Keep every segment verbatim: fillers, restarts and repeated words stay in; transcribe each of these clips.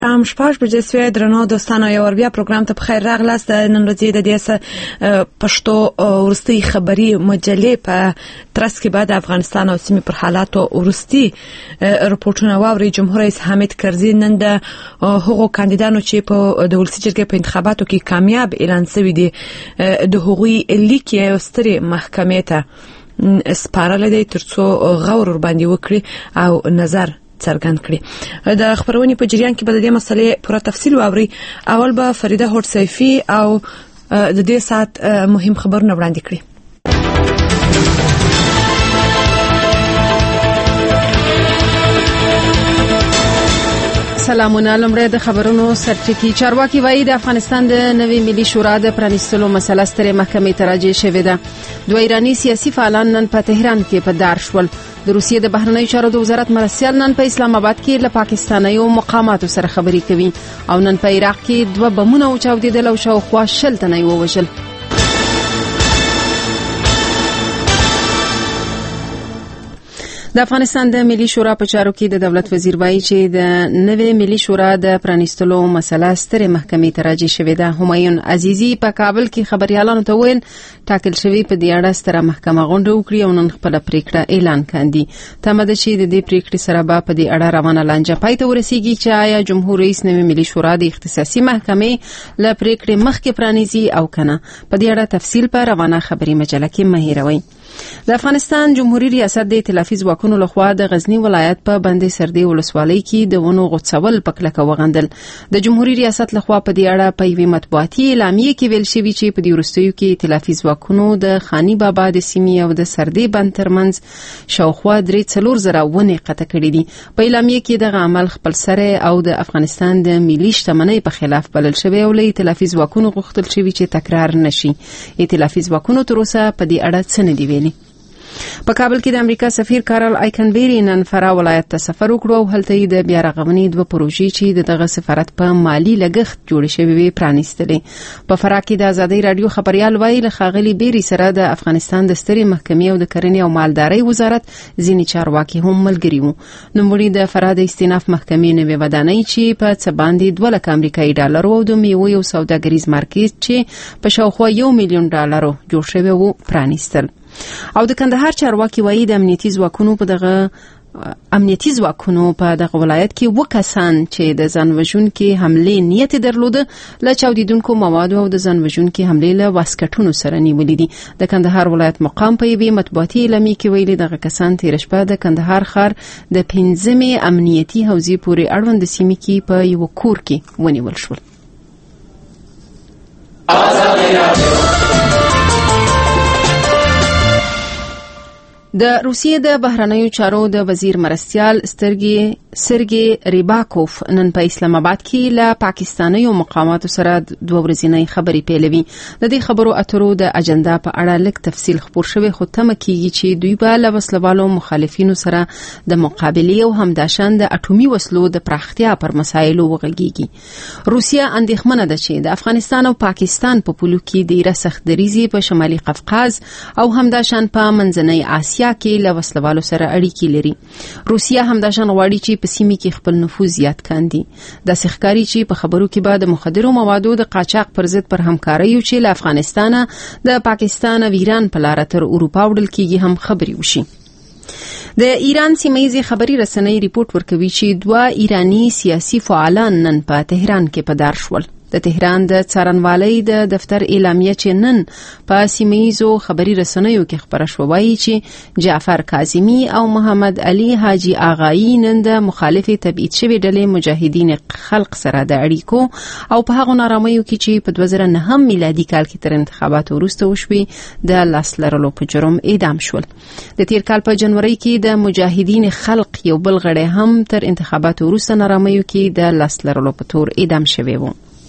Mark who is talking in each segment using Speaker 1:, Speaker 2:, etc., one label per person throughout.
Speaker 1: ام شپږ بجې سوي درنو دوستانو یو ور بیا پروګرام ته بخیر راغلاست. نن ورځې د دې پښتو ورستي خبري مجلې په ترڅ کې بعد افغانستان او سیمې پر حالاتو ورستي رپورټونه واوري. جمهور رئیس حامد کرزي نن د هغو کاندیدانو چې په د ولسي جرګې په انتخاباتو کې کامیاب اعلان شوي دي د هغوی لیک یې سترې محکمې ته سپارل دي ترڅو غور ور باندې وکړي او نظر څرګند کړي. د خبرونې په جریان کې به د دې مسلې پوره تفصیل واوري. اول به فریده هوډ سیفي او د دې سات مهم خبرونه وړاندې کړي.
Speaker 2: سلامونه. لمړی د خبرونو سرټکی. چارواکي وایي د افغانستان د نوي ملي شورا د پرانیستلو مسله سترې محکمې ته راجع شوې ده. دوه ایرانی سیاسي فعالان نن په تهران کې په دار شول. د روسیې د بهرنیو چارو د وزارت مرستیال نن په اسلام آباد کې له پاکستانیو مقاماتو سره خبرې کوي او نن په عراق کې دوه بمونه وچاودېدل او شاوخوا شل تنه ووژل. د افغانستان د ملي شورا په چارو کې د دولت وزیر وایي چې د نوې ملي شورا د پرانیستلو مسله سترې محکمې ته راجع شوې ده. همایون عزیزی په کابل کې خبريالانو ته ویل ټاکل شوی په دې اړه ستره محکمه غونډه وکړي او نن خپل پریکړه اعلان کاندي. تمه ده چې د دې پریکړې سره به په دې اړه روانه لانجه پای ته ورسیږي چې آیا جمهور رئیس نوې ملي شورا د اختصاصي محکمې له پریکړې مخکې پرانیزي او کنه. په دې اړه تفصیل په روانه خبري مجله کې مهیروي. د افغانستان جمهوریت ریاست د ائتلافي ځواکونو لخوا د غزنی ولایت په بندي سردي ولسوالۍ کې د ونو غوڅول په کلکه وغندل. د جمهوریت ریاست لخوا په دې اړه په یوه مطبوعاتي اعلامیه کې ویل شوی چې په دې وروستیو کې ائتلافي ځواکونو د خانی بابا د سیمې او د سردي بند ترمنځ شاوخوا درې څلور زره ونې قطع کړې دي. په اعلامیه کې دغه عمل خپل سره او د افغانستان د ملي شتمنۍ په خلاف بلل شوی او له ائتلافي ځواکونو غوښتل شوی چې تکرار نشي. ائتلافي ځواکونو تر اوسه په دې اړه څه نه دی ویلي. په کابل کې د امریکا سفیر کارل آیکنبری نن فرا ولایت ته سفر وکړ او هلته د بیا رغونې دوه پروژې چې دغه سفارت په مالی لګښت جوړ شوی وي پرانیستلې. په فرا کې د آزادۍ رادیو خبريال وایي له خاغلی بیری سره د افغانستان د سترې محکمې او د کرنې او مالدارۍ وزارت ځینې چارواکي هم ملګري وو. نوموړي د فرا د استیناف محکمې نوې ودانۍ چې په څه باندې دوه لک امریکایي ډالر او د میوې او سوداګریز مارکیټ چې په شاوخوا یو میلیون ډالر جوړ شوی وو پرانیستل. او د کندهار چارواکي وایي د امنیتي ځواکونو په دغه امنیتي ځواکونو په دغه ولایت کې وکسان چې د ځانوژونکو حملې نیت درلوده له چاودیدونکو موادو او د ځانوژونکو حملې له واسکټونو سره نیولې دي. د کندهار ولایت مقام په یوه مطبوعاتي اعلامیه کې ویلي دغه کسان تیر شپه د کندهار ښار د پنځمې امنیتي حوزې پورې اړوند سیمې کې په یو کور کې ونیول شول. د روسیې د بهرنیو چارو د وزیر مرستیال سترګي سرګي ریباکوف نن په اسلام آباد کې له پاکستانیو مقاماتو سره دوه ورځې خبرې پیلوي. د دې خبرو اترو د اجنډا په اړه لږ تفصیل خبر شوی خو تمه کیږي چې دوی به له وسلوالو مخالفینو سره د مقابله او همداشان د اټومي وسلو د پراختیا پر مسایلو وغږیږي. روسیا اندېښمنه ده چې د افغانستان او پاکستان په پولو کې ډیره سخت دریزي په شمالي قفقاز او همداشان په منځنۍ آسیا کې له وسلوالو سره اړیکې لري. روسیا همداشان غواړي چې په سیمه کې خپل نفوذ زیات کاندي. د سخکاری چې په خبرو کې بعد مخدرو موادو د قاچاق پر ضد پر همکاري چې له افغانستان د پاکستان او ایران په لار تر اروپا وړل کېږي هم خبري وشي. د ایران سیمایي خبري رسنۍ ریپورت ورکوي چې دوه ایرانی سیاسي فعالان نن په تهران کې په دار شول. د تهران د څارنوالۍ د دفتر اعلامیه چې نن په سیمایي خبري رسنیو کې خبره شوې چې جعفر کاظمی او محمد علي حاجی آغایی نن د مخالف تبعید شوی ډلې مجاهدین خلق سره د اړیکو او په هغه نارامیو کې چې په دوه زره نه میلادي کال کې تر انتخاباتو وروسته وشوي د لاس لرلو په جرم اعدام شول. د تیر کال په جنوري کې د مجاهدین خلق یو بل غړی هم تر انتخاباتو وروسته نارامیو کې د لاس لرلو په تور اعدام شوی و.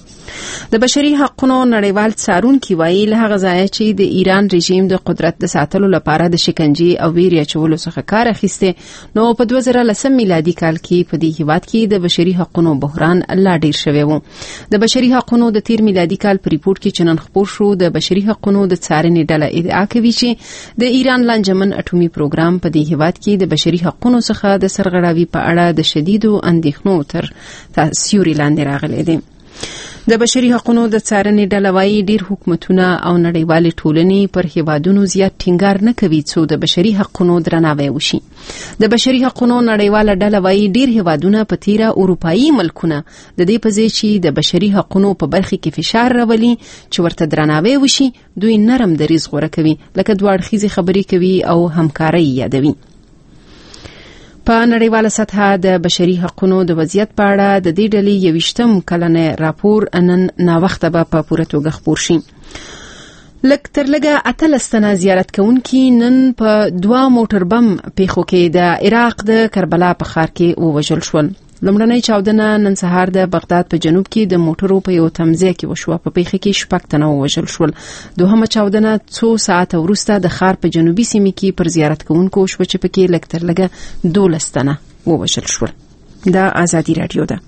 Speaker 2: د بشري حقوقو نړیوال څارونکي وایي له هغه ځایه چې د ایران رژیم د قدرت د ساتلو لپاره د شکنجې او ویرې اچولو څخه کار اخیسته نو په دوه زره لسم میلادي کال کې په دې هیواد کې د بشري حقوقو بحران لا ډیر شوی و. د بشري حقوقو د تیر میلادي کال په ریپورت کې چنن خبر شو د بشري حقوقو د څارنې ډله ادعا کوي چې د ایران لنجمن اټومي پروګرام په دې هیواد کې د بشري حقوقو څخه د سرغړاوي په اړه د شدیدو اندېښنو تر تاثیر لاندې راغلي دي. د بشري حقوقو د څارنې ډله وايي ډیر حکومتونه او نړیوالې ټولنې پر هیوادونو زیات ټینګار نه کوي څو د بشري حقوقو درناوی وشي. د بشري حقوقو نړیواله ډله وايي ډیر هیوادونه په تیره اروپאי ملکونه د دې په ځای چې د بشري حقوقو په برخه کې فشار راولي چې ورته درناوی وشي دوی نرم دریځ غوره کوي لکه دوه اړخیزې خبرې کوي او همکاري یادوي. په نړیواله سطحه د بشري حقوقو د وضعیت په اړه د دې ډلې یویشتم کلنې راپور نن ناوخته به په پوره توګه خپور شي. لک تر لګه اتلس تنه زیارت کوونکي نن په دوه موټر بم پیښو کې د عراق د کربلا په ښار کې ووژل شول. لومړنۍ چاودنه نن سهار د بغداد په جنوب کې د موټرو په یو تمځای کې وشوه. په پیښه کې شپږ تنه ووژل شول. دوهمه چاودنه څو ساعت وروسته د ښار په جنوبي سیمه کې پر زیارت کوونکو شوه چې پکې لک تر لګه دولس تنه ووژل شول. دا آزادي رادیو ده.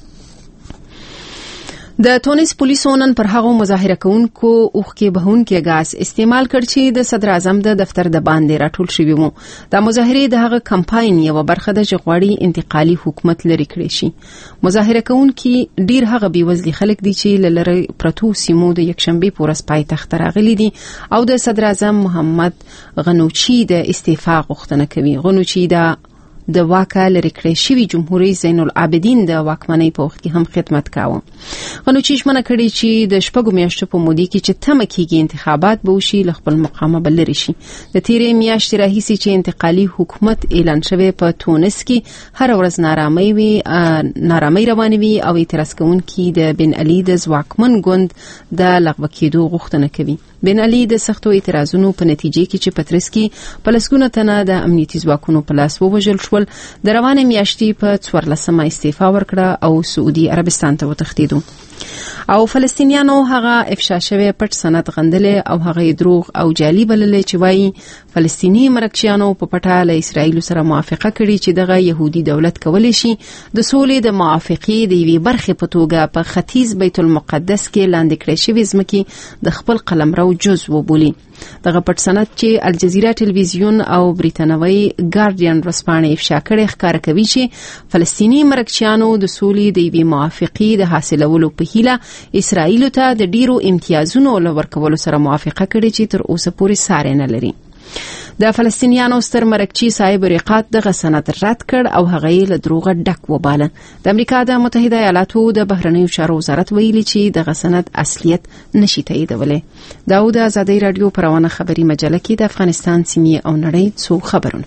Speaker 2: د تونس پولیسو نن پر هغو مظاهره کوونکو اوښکې بهونکي غاز استعمال کړ چې د صدر اعظم د دفتر د باندې راټول شوی وو. د مظاهرې د هغه کمپاین یو برخه د جغواړي انتقالي حکومت لري کړی شي. مظاهره کوونکي ډیر هغه بیوزلي خلک دي چې لری پرتو سیمو د یکشنبه پورس پایتخت راغلي دي او د صدر اعظم محمد غنوچي د استعفا غوښتنه کوي. غنوچي د د واکه لري کړی شوی جمهوریت زین العابدین د واکمنۍ په وخت کې هم خدمت کاوه. غنوچي ژمنه کړې چې د شپږو میاشتو په موده کې چې تمه کېږي انتخابات به وشي له خپل مقامه به لرې شي. د تیرې میاشتې راهیسې چې انتقالي حکومت اعلان شوی په تونس کې هر ورځ نارامۍ وي نارامۍ روانې وي او اعتراض کوونکي د بن علي د ځواکمن ګوند د لغوه کېدو غوښتنه کوي. بن علي د سختو اعتراضونو په نتیجه کې چې پترس کې په لسګونه تنه د امنیتي ځواکونو په لاس ووژل شول د روانې میاشتې په څوارلسمه استعفا ورکړه او سعودي عربستان ته وتښتېدو. او فلسطینیانو هغه افشا شوی پټ سند غندلې او هغه دروغ او جعلي بللې چې وایي فلسطینی مرکچیانو په پټه له اسرایل سره موافقه کړې چې دغه يهودي دولت کولی شي د سولې د موافقې د یوې برخې په توګه په ختیځ بیت المقدس کې لاندې کړې شوی ځمکې د خپل قلمرو جزء وبولي. دغه پټ سند چې الجزیره ټلویزیون او بریتانوي ګارډین ورسپانې افشا کړي ښکار کوي چې فلسطینی مرکچیانو د سولې د یوې موافقې د حاصلولو په هیله اسرائیل ته د ډیرو امتیازونو لورکولو سره موافقه کړې چې تر اوسه پورې ساري نه لري. د فلسطینیانو ستر مرکچی صاحب رقات دغه سند رد کړ او هغه یې له دروغه ډک وباله. د امریکا د متحده ایالاتو د بهرنیو چارو وزارت ویلي چې دغه سند اصلیت نشي تاییدولی. دا د آزادي رادیو پروانه خبری مجله کې د افغانستان سیمې او نړۍ څو خبرونه.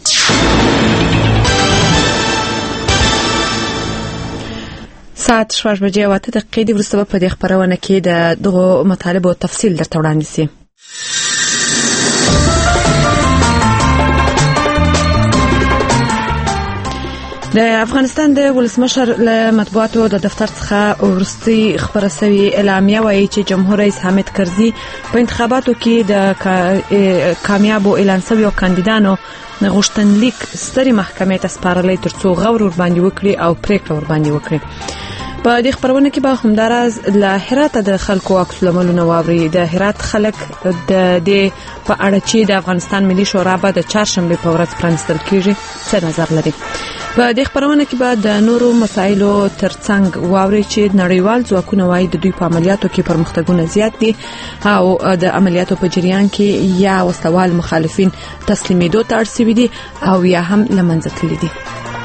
Speaker 1: ساعت شپږ بجې او اته دقیقې وروسته په دې خبرونه کې د دغه مطالبه او تفصیل درته وړاندې شي. د افغانستان د ولسمشر له مطبوعاتو د دفتر څخه ورستي خبره شوی اعلامیه وایي چې جمهور رئیس حامد کرزي په انتخاباتو کې د کامیابو اعلان شویو کاندیدانو غوښتنلیک ستري محکمې ته سپارلې ترڅو غور ور باندې وکړي او پریکړه ور باندې وکړي. په دې خبرونه کې به همداراز له هرات د خلکو عکس العملونه واوري. د هرات خلک د دې په اړه چې د افغانستان ملي شورا به د چهارشنبه په ورځ پرانستل کیږي څه نظر لري. په دې خبرونه کې به د نورو مسایلو ترڅنګ واوري چې نړیوال ځواکونه وايي د دوی په عملیاتو کې پرمختګونه زیات دي او د عملیاتو په جریان کې یا وسوال مخالفین تسلیمېدو ته اړ شوي دي او یا هم لمنځه تللي دي.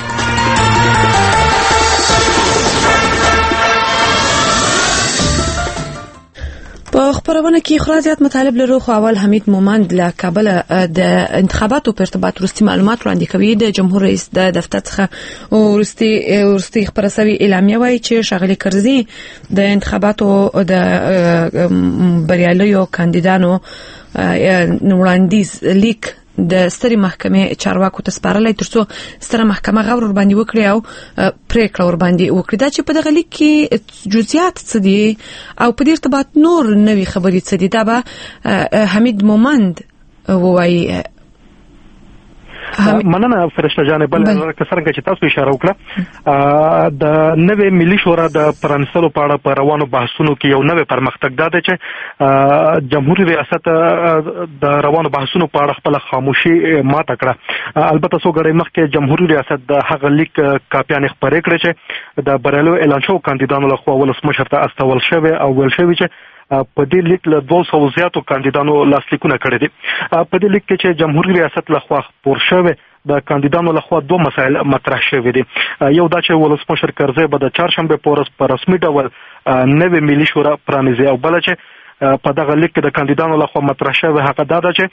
Speaker 1: په خبرونه کې خورا زیات مطالب لرو. خو اول حمید مومند له کابل د انتخاباتو په ارتباط وروستي معلومات وړاندې کوي. د جمهور رئیس د دفتر څخه وروستي وروستي خبره شوی اعلامیه وایي چې ښاغلي کرزي د انتخاباتو د بریالیو کاندیدانو وړاندیز لیک د ستري محکمې چارواکو ته سپارلای ترڅو ستره محکمه غور ور باندې وکړي او پریکړه ور باندې وکړي. دا چې په دغه لیک کې جزئیات څه دي او په دې ارتباط نور نوې خبرې څه دي، دا به حمید مومند وایي.
Speaker 3: مننه فرشته جان. بل څنګه چې تاسو اشاره وکړه د نوې ملي شورا د پرانیستلو په اړه په روانو بحثونو کې یو نوې پرمختګ ده چې جمهوریت ریاست د روانو بحثونو په اړه خپل خاموشي ماته کړه. البته څو غړي مخکې جمهوریت ریاست د هغه لیک کاپیان خبرې کړې چې د بریالو اعلان شو کاندیدانو له خوا ولسمشر ته استول شوی او ویل شوی چې په دې لیک له دوه سوه زیاتو کاندیدانو لاسلیکونه کړي دي. په دې لیک کې چې جمهوریت ریاست له خوا خپور شوی د کاندیدانو له خوا دوه مسایل مطرح شوي دي. یو دا چې ولسمشر کرزی به د چهارشنبه په ورځ په رسمي ډول نوې ملي شورا پرانیزي، او بل چې په دغه لیک کې د کاندیدانو له خوا مطرح شوی هغه دا ده چې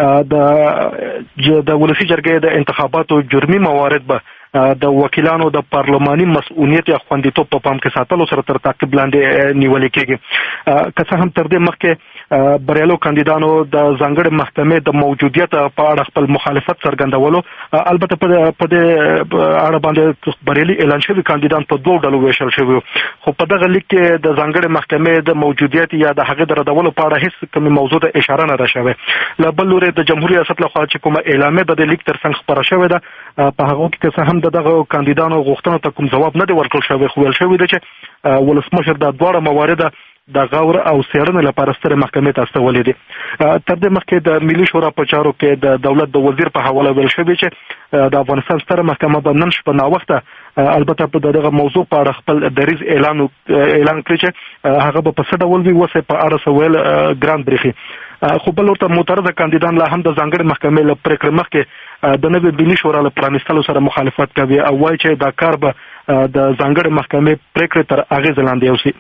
Speaker 3: د د ولسي جرګې د انتخاباتو جرمي موارد به د وکیلانو د پارلماني مسؤلیت یا خوندیتوب په پام کې ساتلو سره تر تعقیب لاندې نیول کېږي. که څه هم تر دې مخکې بریالو کاندیدانو د ځانګړې محکمې د موجودیت په اړه خپل مخالفت څرګندولو، البته په دې اړه باندې بریالي اعلان شوي کاندیدان په دوه ډلو ویشل شوي، خو په دغه لیک کې د ځانګړې محکمې د موجودیت یا د هغې د ردولو په اړه هیڅ کومې موضوع ته اشاره نه ده شوې. له بل لورې د جمهوریت ریاست لخوا چې کومه اعلامیه به د لیک ترڅنګ خپره شوې ده، په هغو کې که څه هم د دغه کاندیدانو غوښتنو ته کوم جواب نه دی ورکړل شوی، خو ویل شوی دی چې ولسمشر دا دواړه موارد د غور او څېړنې لپاره سترې محکمې ته استولې دي. تر دې مخکې د ملي شورا په چارو کې د دولت د وزیر په حواله ویل شوی چې د افغانستان ستره محکمه به نن شپه ناوخته البته په دغه موضوع په اړه خپل دریځ اعلان اعلان کړي چې هغه به په څه ډول وي، وسه په اړه سوال ګران بریخي. خو بل ورته معترضه کاندیدان لا هم د ځانګړې محکمې له پریکړې مخکې د نوې ملي شورا له پرانیستلو سره مخالفت کوي او وایي چې دا کار به د ځانګړې محکمې پریکړې تر اغېز لاندې یوسي.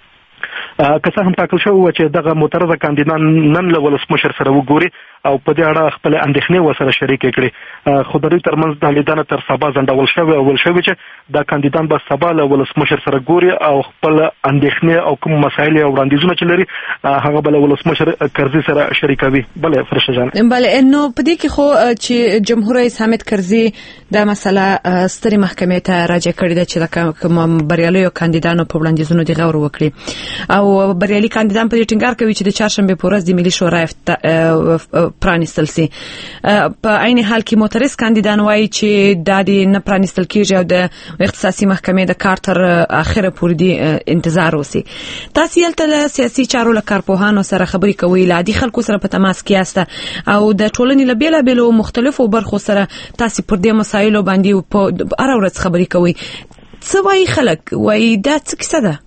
Speaker 3: که څه هم ټاکل شوی و چې دغه معترضه کاندیدان نن له ولسمشر سره وګوري او په دې اړه خپل اندېښنې ورسره شریکې کړي، خو د دوی ترمنځ دا لیدنه تر سبا ځنډول شوې او ویل شوي چې دا کاندیدان به سبا له ولسمشر سره ګوري او خپل اندېښنې او کوم مسایل او وړاندیزونه چې لري هغه به له ولسمشر کرزي سره شریکوي. بله فرشته جان.
Speaker 1: بله، نو په دې کې خو چې جمهور رئیس حامد کرزي دا مسله سترې محکمې ته راجع کړې ده چې د کوم بریالیو کاندیدانو په وړاندیزونو دې غور وکړي، او بریالي کاندیدان په دې ټینګار کوي چې د چهارشنبه په ورځ د ملي شورا پرانیستل سي. په عین حال کې معترض کاندیدان وایي چې دا د نه پرانیستل کېږي او د اختصاصي محکمې د کار تر اخره پورې دی انتظار وسی. تاسو یلته له سیاسي چارو له کارپوهانو سره خبرې کوئ، له عادي خلکو سره په تماس کې یاست او د ټولنې له بیلابیلو مختلفو برخو سره تاسو پر دې مسایلو باندې په هر ورځ خبرې کوئ. څه وایي خلک؟ وایي دا څه کیسه ده؟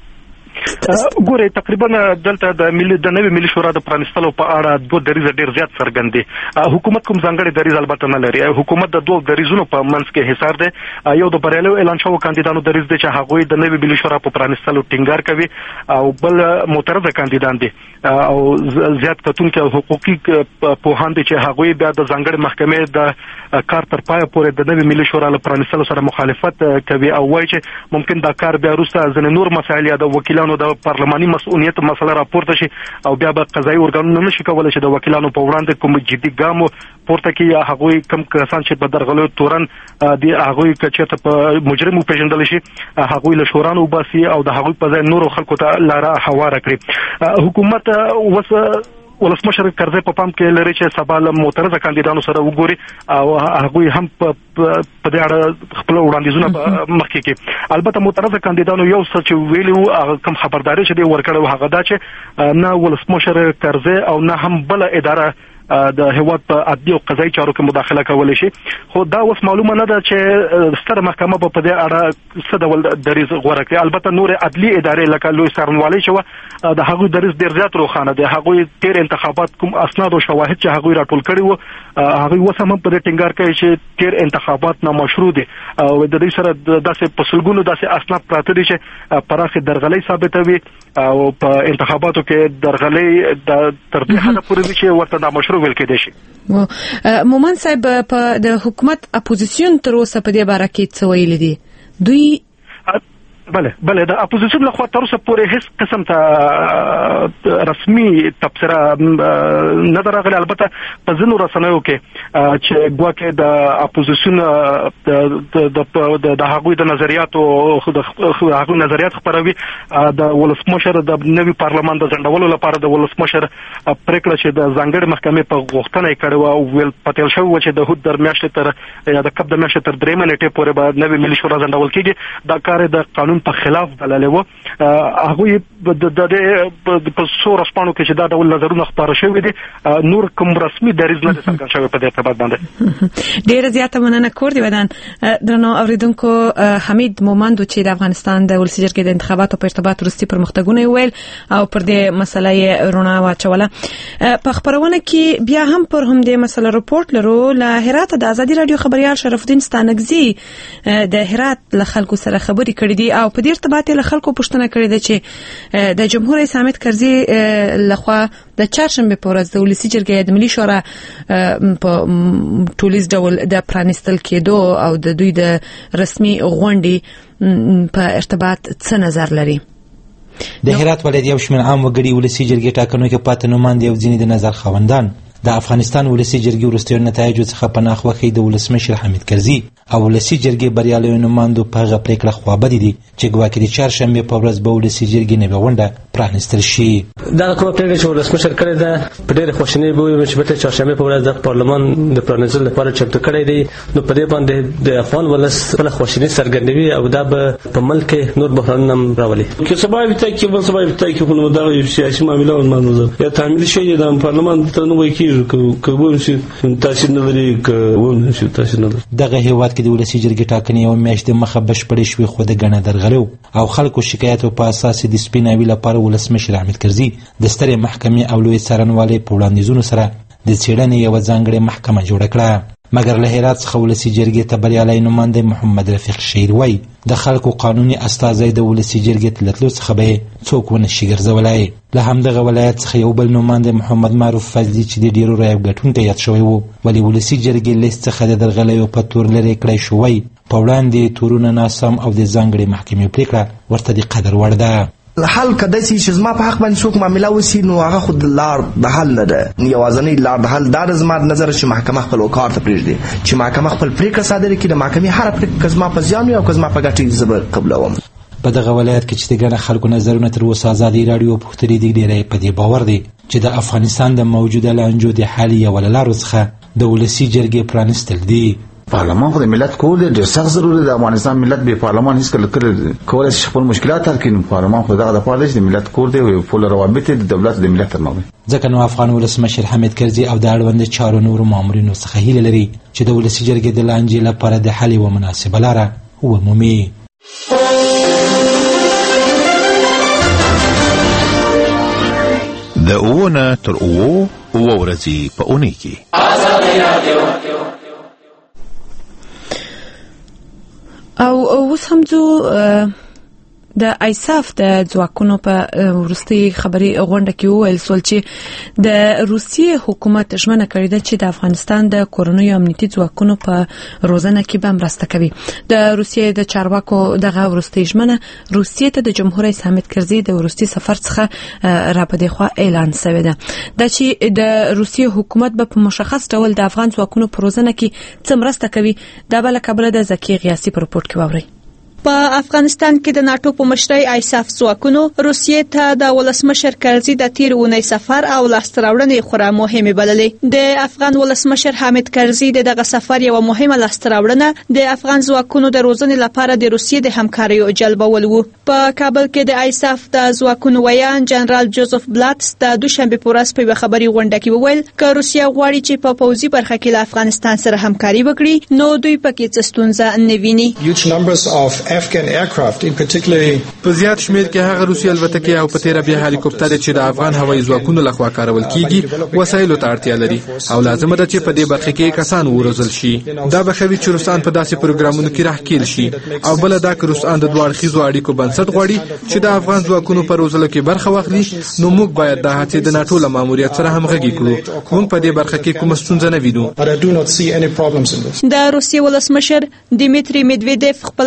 Speaker 3: ګوره تقریبا دلته د ملي د نوې ملي شورا د پرانیستلو په اړه دوه دریځ ډیر زیات څرګند دي. حکومت کوم ځانګړی دریځ البته نه لري. حکومت د دوه دریځونو په منځ کې حصار دی. یو د بریالیو اعلان شوو کاندیدانو دریځ دی چې هغوی د نوې ملي شورا په پرانیستلو ټینګار کوي، او بل معترضه کاندیدان دي او زیات کتونکي او حقوقي پوهان دي چې هغوی بیا د ځانګړې محکمې د کار تر پایه پورې د نوې ملي شورا له پرانیستلو سره مخالفت کوي او وایي چې ممکن دا کار بیا وروسته ځینې نور مسایل یا د وکیلانو د پارلماني مسؤلیت مسله راپورته شي او بیا به قضایي ارګانونه نشي کولای چې د وکیلانو په وړاندې کوم جدي ګام پورته کړي یا هغوی کم کسان چې په درغلو تورن دي هغوی کچته په مجرم پیژندل شي هغوی له شورانو وباسي او د هغوی په ځای نور خلکو ته لاره هواره کړي. حکومت وس ولسمشر کرزی په پام کې لري چې سبا له معترضه کاندیدانو سره وګوري او هغوی هم په دې اړه خپل وړاندیزونه مخکې کړي. البته معترضه کاندیدانو یو څه چې ویلي کوم خبرداري چې دی ورکړی هغه دا چې نه ولسمشر کرزی او نه هم بل اداره د هیواد په عدلي او قضایي چارو کې مداخله کولی شي، خو دا اوس معلومه نه ده چې ستره محکمه به په دې اړه څه ډول دریځ غوره کړي. البته نور عدلي ادارې لکه لوی څارنوالۍ چې وه د هغوی دریځ ډېر زیات روښانه دی. هغوی تېر انتخابات کوم اسناد او شواهد چې هغوی راټول کړي وو هغوی اوس هم په دې ټینګار کوي چې تېر انتخابات نامشروع دي او د دوی سره داسې په سلګونو داسې اسناد پراته دي چې پراخې درغلۍ ثابتوي او په انتخاباتو کې درغلۍ تر دې حده پورې وي چې ورته نامشروع ویل کېدای شي.
Speaker 1: مومن صاحب په د حکومت اپوزیسیون تر اوسه په دې باره کې څه ویلي دي؟ دوی
Speaker 3: بله بله د اپوزیشن له خوا تر اوسه پورې هیڅ قسم ته رسمي تبصره نه درغله. البته په ځینو رسنیو کې چې ګواکې د اپوزیشن د د هغوی د نظریاتو د هغوی نظریات خبروي د ولسمشر د نوي پارلمان د ځنډولو لپاره د ولسمشر پریکړه چې د ځانګړي محکمې په غوښتنه یې کړې و او ویل پاتل شو چې د هوت در میاشتې تر یا د کب د میاشتې تر درې منټې پورې به نوي ملي شورا ځنډول کېږي. دا کار د قانون په خلاف بللی و. هغوی د په څو ورځپاڼو کې چې دا ډول نظرونه خپاره شوي دي نور کوم رسمي دریځ نه دی څرګند شوی په دې ارتباط باندې.
Speaker 1: ډېره زیاته مننه کور دی ودان. درنو اوریدونکو، حمید مومند چې د افغانستان د ولسي جرګې د انتخاباتو په ارتباط وروستي پرمختګونه ویل او پر دې مسله یې رڼا واچوله. په خبرونه کې بیا هم پر هم دې مسله رپورت لرو. له هرات د ازادي رادیو خبريال شرف الدین ستانګزي د هرات له خلکو سره خبرې کړې دي او په دې ارتباط له خلکو پوښتنه کړې ده چې د جمهور رئیس حامد کرزي لخوا د چهارشنبه په ورځ د ولسي جرګې د ملي شورا په ټولیز ډول د پرانستل کېدو او د دوی د رسمي غونډې په ارتباط څه نظر لري؟
Speaker 4: د هرات ولایت یو شمېر عام وګړي ولسي جرګې ټاکنو کې پاتې نوماندې او ځینې د نظر خاوندان د افغانستان ولسي جرګې وروستیو نتایجو څخه په ناخوښۍ د ولسمشر حامد کرزي او ولسي جرګې بریالیو نوماندو په هغه پریکړه خوابدي دي چې ګواکې د چهارشنبې په ورځ به ولسي جرګې نوې غونډه پرانیستل شي.
Speaker 5: دا کومه پریکړه چې ولسمشر کړې ده په ډېره خوشنۍ به وي چې په چهارشنبې په ورځ د پارلمان د پرانیستلو لپاره چمتو کړی دی. نو په دې باندې د افغان ولس خپله خوشنۍ څرګندوي او دا به په ملک کې نور بحرانونه هم راولي.
Speaker 6: که سبا وي که بل سبا وي که خو دا یو سیاسي معامله و منظر یا تعمیل شوی د پارلمان ته نو وایي کېږي که تاسو نه لري که ونه شي تاسو نه لري.
Speaker 4: دغه هیواد کې د ولسي جرګې ټاکنې یو میاشت مخه بشپړې شوې خو د ګڼه درغلو او خلکو شکایتو په اساس د سپیناوي لپاره ولسمشر حامد کرزي د سترې محکمې او لوی څارنوالۍ په وړاندیزونو سره د څېړنې یوه ځانګړې محکمه جوړه کړه. مګر له هرات څخه ولسي جرګې ته بریالی نوماندی محمد رفیق شیر وایي د خلکو قانوني استازی د ولسي جرګې ته له تلو څخه به یې څوک ونه شي ګرځولی. له همدغه ولایت څخه یو بل نوماندی محمد معروف فضلي چې د ډېرو رایو ګټونکی یاد شوی و ولې ولسي جرګې لیست څخه د درغلیو په تور لرې کړی شو وایي په وړاندې تورونه ناسم او د ځانګړې محکمې پرېکړه ورته د قدر وړ ده.
Speaker 7: حل کدی چې زما په حق باندې څوک معامله وسی نو هغه خود لار د حل نه ده. یوازنی لار د حل د زما نظر چې محکمه خپل وکړ ته پریږدي چې محکمه خپل پریکړه صادره کړي. د محکمې هر پریکړه زما په ځان او زما په ګټه زبر قبلوم.
Speaker 4: په دغه ولایت کې چې د ګڼ خلکو نظرونه تر اوسه ازادي راډیو پوښتنې دي ډېری په دې باور دی چې د افغانستان د موجوده لانجو د حل یوه له لارو څخه د ولسي جرګې پرانیستل دي.
Speaker 8: پارلمان خو د ملت کور دی، ډېر سخت ضروري د افغانستان ملت به پارلمان هیڅ کله کولای شي خپل مشکلات حل کړي. پارلمان خو دغه د پاره دی چې د ملت کور دی او پول روابط د دولت د ملت ترمنځ.
Speaker 4: ځکه نو افغان ولسمشر حامد کرزي او د اړوند چارو نورو مامورینو څخه هیله لري چې د ولسي جرګې د لانجې لپاره د حل یوه مناسبه لاره ومومي.
Speaker 9: د اوونه تر اوو اوه ورځې په اونۍ کې
Speaker 1: او اوس هم ځو د ایساف د ځواکونو په وروستي خبري غونډه کې وویل سول چې د روسیې حکومت ژمنه کړې ده چې د افغانستان د کورنیو امنیتي ځواکونو په روزنه کې به مرسته کوي. د روسیې د چارواکو دغه وروستي ژمنه روسیې ته د جمهور رئیس حامد کرزي د وروستي سفر څخه را پدې خوا اعلان شوی ده. دا چې د روسیې حکومت به په مشخص ډول د افغان ځواکونو په روزنه کې څه مرسته کوي دا بل کبله د زکی غیاسي په رپورت کې واوري.
Speaker 10: په افغانستان کې د ناتو په مشرۍ ایساف ځواکونو روسیې ته د ولسمشر کرزي د تیر اونۍ سفر او لاستراوړنې خورا مهمه بللې. د افغان ولسمشر حامد کرزي دغه سفر یو مهمه لاستراوړنه د افغان ځواکونو د روزنې لپاره د روسیې د همکاریو جلبول وو. په کابل کې د ایساف د ځواکونو ویان جنرال جوزف بلاتس د دوشنبه په ورځ په خبري غونډه کې وویل چې روسیا غواړي چې په پوځي برخه کې له افغانستان سره همکاري وکړي نو دوی پکې څه ستونزه نه ویني.
Speaker 11: Afghan aircraft in particularly
Speaker 12: په زیات شمیر کې هغه روسي الوتکې او په تیره بیا هلیکوپټر چې د افغان هوایي ځواکونو لخوا کارول کیږي وسایلو ته اړتیا لري او لازم ده چې په دې برخه کې کسان وروزل شي. دا به خوي چې روسان په داسې پروګرامونو کې راخکېل شي او بل دا چې روسان د دوه اړخیزو اړیکو بنسټ غواړي چې د افغان ځواکونو په روزلو کې برخه واخلي نو موږ باید د هڅې د ناتو له ماموریت سره همغږي کړو. موږ په دې برخه کې کوم ستونزه نه وینو.
Speaker 10: د روسي ولسمشر دیمیتری میدویدف خپل افغان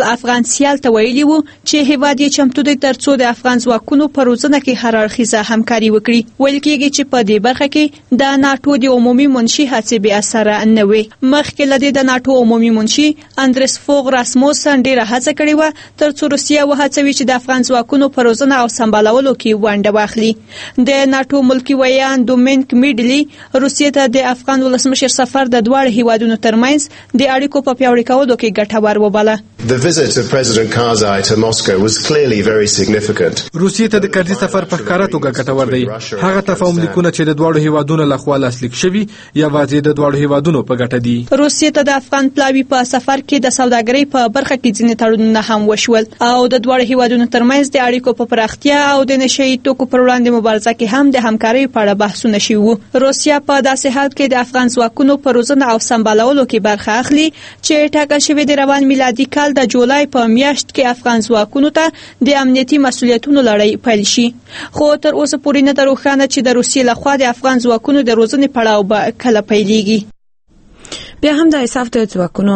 Speaker 10: مارسیال ته ویلي وو چې هیواد یې چمتو دی ترڅو د افغان ځواکونو په روزنه کې هر اړخیزه همکاري وکړي. ویل کېږي چې په دې برخه کې د ناتو د عمومي منشي هڅې بې اثره نه وي. مخکې له دې د ناتو عمومي منشي اندرس فوغ راسموسن ډېره هڅه کړې وه ترڅو روسیه وهڅوي چې د افغان ځواکونو په روزنه او سمبالولو کې ونډه واخلي. د ناتو ملکی ویان دومینیک میډلی روسیې ته د افغان ولسمشر سفر د دواړو هیوادونو ترمنځ د اړیکو په پیاوړي کولو کې ګټور وباله.
Speaker 13: The visit of President Karzai to Moscow was clearly very significant.
Speaker 12: روسیې ته د کرزي سفر په ښکاره توګه ګټور دی. هغه تفاهم لیکونه چې د دواړو هیوادونو لخوا لاسلیک شوي یوازې د دواړو هیوادونو په ګټه دي.
Speaker 10: روسیې ته د افغان پلاوي په سفر کې د سوداګرۍ په برخه کې ځینې تړونونه هم وشول او د دواړو هیوادونو ترمنځ د اړیکو په پراختیا او د نشئی توکو پر وړاندې مبارزه کې هم د همکارۍ په اړه بحثونه شوي وو. روسیه په داسې حال کې د افغان ځواکونو په روزنه او سمبالولو کې برخه اخلي چې ټاکل شوی د روان میلادي کال د جولای په میاشت کې افغان ځواکونو ته د امنیتي مسؤلیتونو لړۍ پیل شي. خو تر اوسه پورې نه ده روښانه چې د روسیې لخوا د افغان ځواکونو د روزنې پړاو به کله پیلېږي.
Speaker 1: بیا هم د ایساف د ځواکونو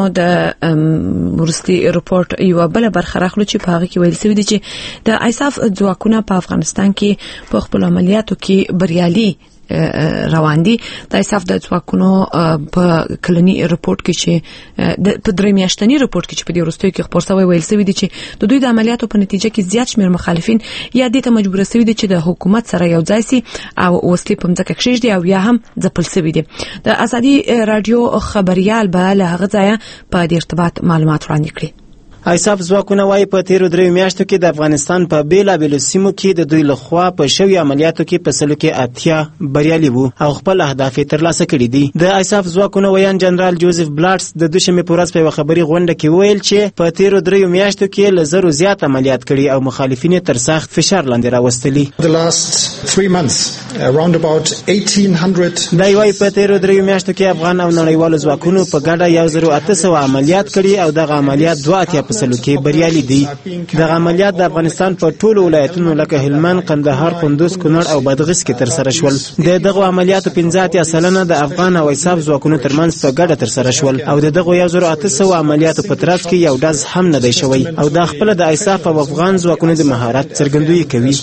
Speaker 1: د ورستي رپورت یو بل برخه راخلو چې په هغه کې ویل شوی دی چې د ایساف ځواکونه په افغانستان کې په خپل عملیاتو کې بریالي روان دي. د ایساف د ځواکونو په کلنی رپورت کې چې د په درې میاشتنی رپورت کې چې په دې وروستیو کې خبر شوی ویل شوی دی چې د دوی د عملیاتو په نتیجه کې زیات شمېر مخالفین یا دې ته مجبور شوي دي چې د حکومت سره یو ځای شي او وسلې په مځکه کښېږدي او یا هم ځپل شوي دي. د ازادي رادیو خبريال به له هغه ځایه په دې ارتباط معلومات وړاندې کړي.
Speaker 14: ایساف ځواکونه وايي په تیرو درې میاشتو کې د افغانستان په بیلابیلو سیمو کې د دوی لخوا په شوي عملیاتو کې په سلو کې اتیا بریالي وو او خپل اهداف ترلاسه کړي دي. د ایساف ځواکونه ویان جنرال جوزف بلاټس د دوشنبه په ورځ په خبري غونډه کې ویل چې په تیرو درې میاشتو کې له زرو زیات عملیات کړي او مخالفین تر سخت فشار لاندې راوستلي.
Speaker 11: The last three months around about eighteen hundred
Speaker 14: دا وايي په تیرو درې میاشتو کې افغان او نړیوالو ځواکونو په ګډه یو زرو اته سوه عملیات کړي او دغه عملیات دوه اتیا سلو کې بریالي دي. د عملیات د افغانستان په ټولو ولایتونو لکه هلمند، قندهار، کندوز، کونړ او بادغیس کې تر سره شول. د دغه عملیاتو پنځه اتیا سلنه د افغان او ایساف ځواکونو ترمنځ په ګډه تر سره شول او د دغه یو زرو اته سوه عملیاتو په ترڅ کې یو ډز هم نه دی شوی او د خپل د ایساف او افغان ځواکونو د مهارت څرګندوي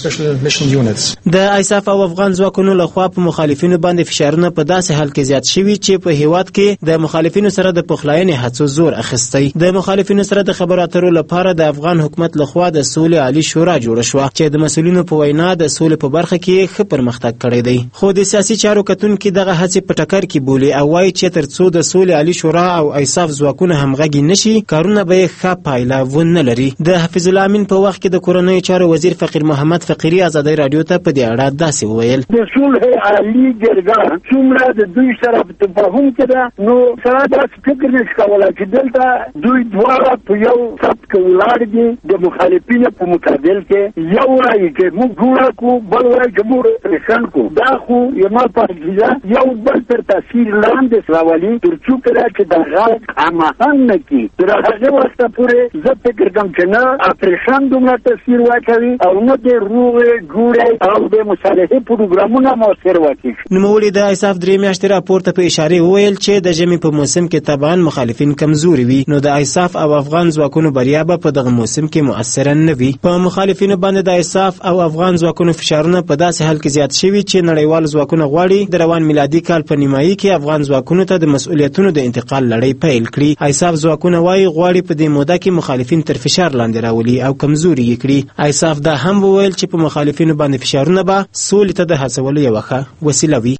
Speaker 14: کوي. د ایساف او افغان ځواکونو لخوا په مخالفینو باندې فشارونه په داسې حال کې زیات شوي چې په هیواد کې د مخالفینو سره د پخلاینې هڅو زور اخیستی. د مخالفینو سره د خبرو اترو لپاره د افغان حکومت لخوا د سولې عالی شورا جوړه شو چې د مسؤلینو په وینا د سولې په برخه کې ښه پرمختګ کړی دی. خو د سیاسي چارو کتونکو دغه هڅې په ټکر کې بولي او وايي چې ترڅو د سولې عالی شورا او ایساف ځواکونه همغږي نشي کارونه به ښه پایله ونه لري. د حفیظ الله امین په وخت کې د کورنۍ چارو وزیر فقیر محمد فقیری ازادي رادیو ته په دې اړه داسې وویل:
Speaker 15: د صلح عالی جرګه څومره د دوی سره په تفاهم کې ده نو سره د فکر نشي کولای چې دلته دوی دواړه په یو صف کې ولاړ دي د مخالفینو په مقابل کې یو رایي چې موږ جوړ کو بل وایي چې موږ پریشان کو. دا خو یما په یو بل تر تاثیر لاندې راولي ترڅو کله چې د غلط عامه نه کی تر هغه وخت پورې زه فکر کوم چې نه پریشان دومره تاثیر واچوي او نه د روغې جوړې او د مصالحې پروګرامونه موثر واچي.
Speaker 14: نوموړي د ایساف درې میاشتې راپور ته په اشاره وویل چې د ژمي په موسم کې طبعا مخالفین کمزوري وي نو د ایساف او افغان ځواکونو بریا به په دغه موسم کې مؤثره نه وي. په مخالفینو باندې د ایساف او افغان ځواکونو فشارونه په داسې حال کې زیات شوي چې نړیوال ځواکونه غواړي د روان میلادي کال په نیمایي کې افغان ځواکونو ته د مسؤلیتونو د انتقال لړۍ پیل کړي. ایساف ځواکونه وايي غواړي په دې موده کې مخالفین تر فشار لاندې راولي او کمزوري یې کړي. ایساف دا هم وویل چې په مخالفینو باندې فشارونه به سولې ته د هڅولو یوه ښه وسیله وي.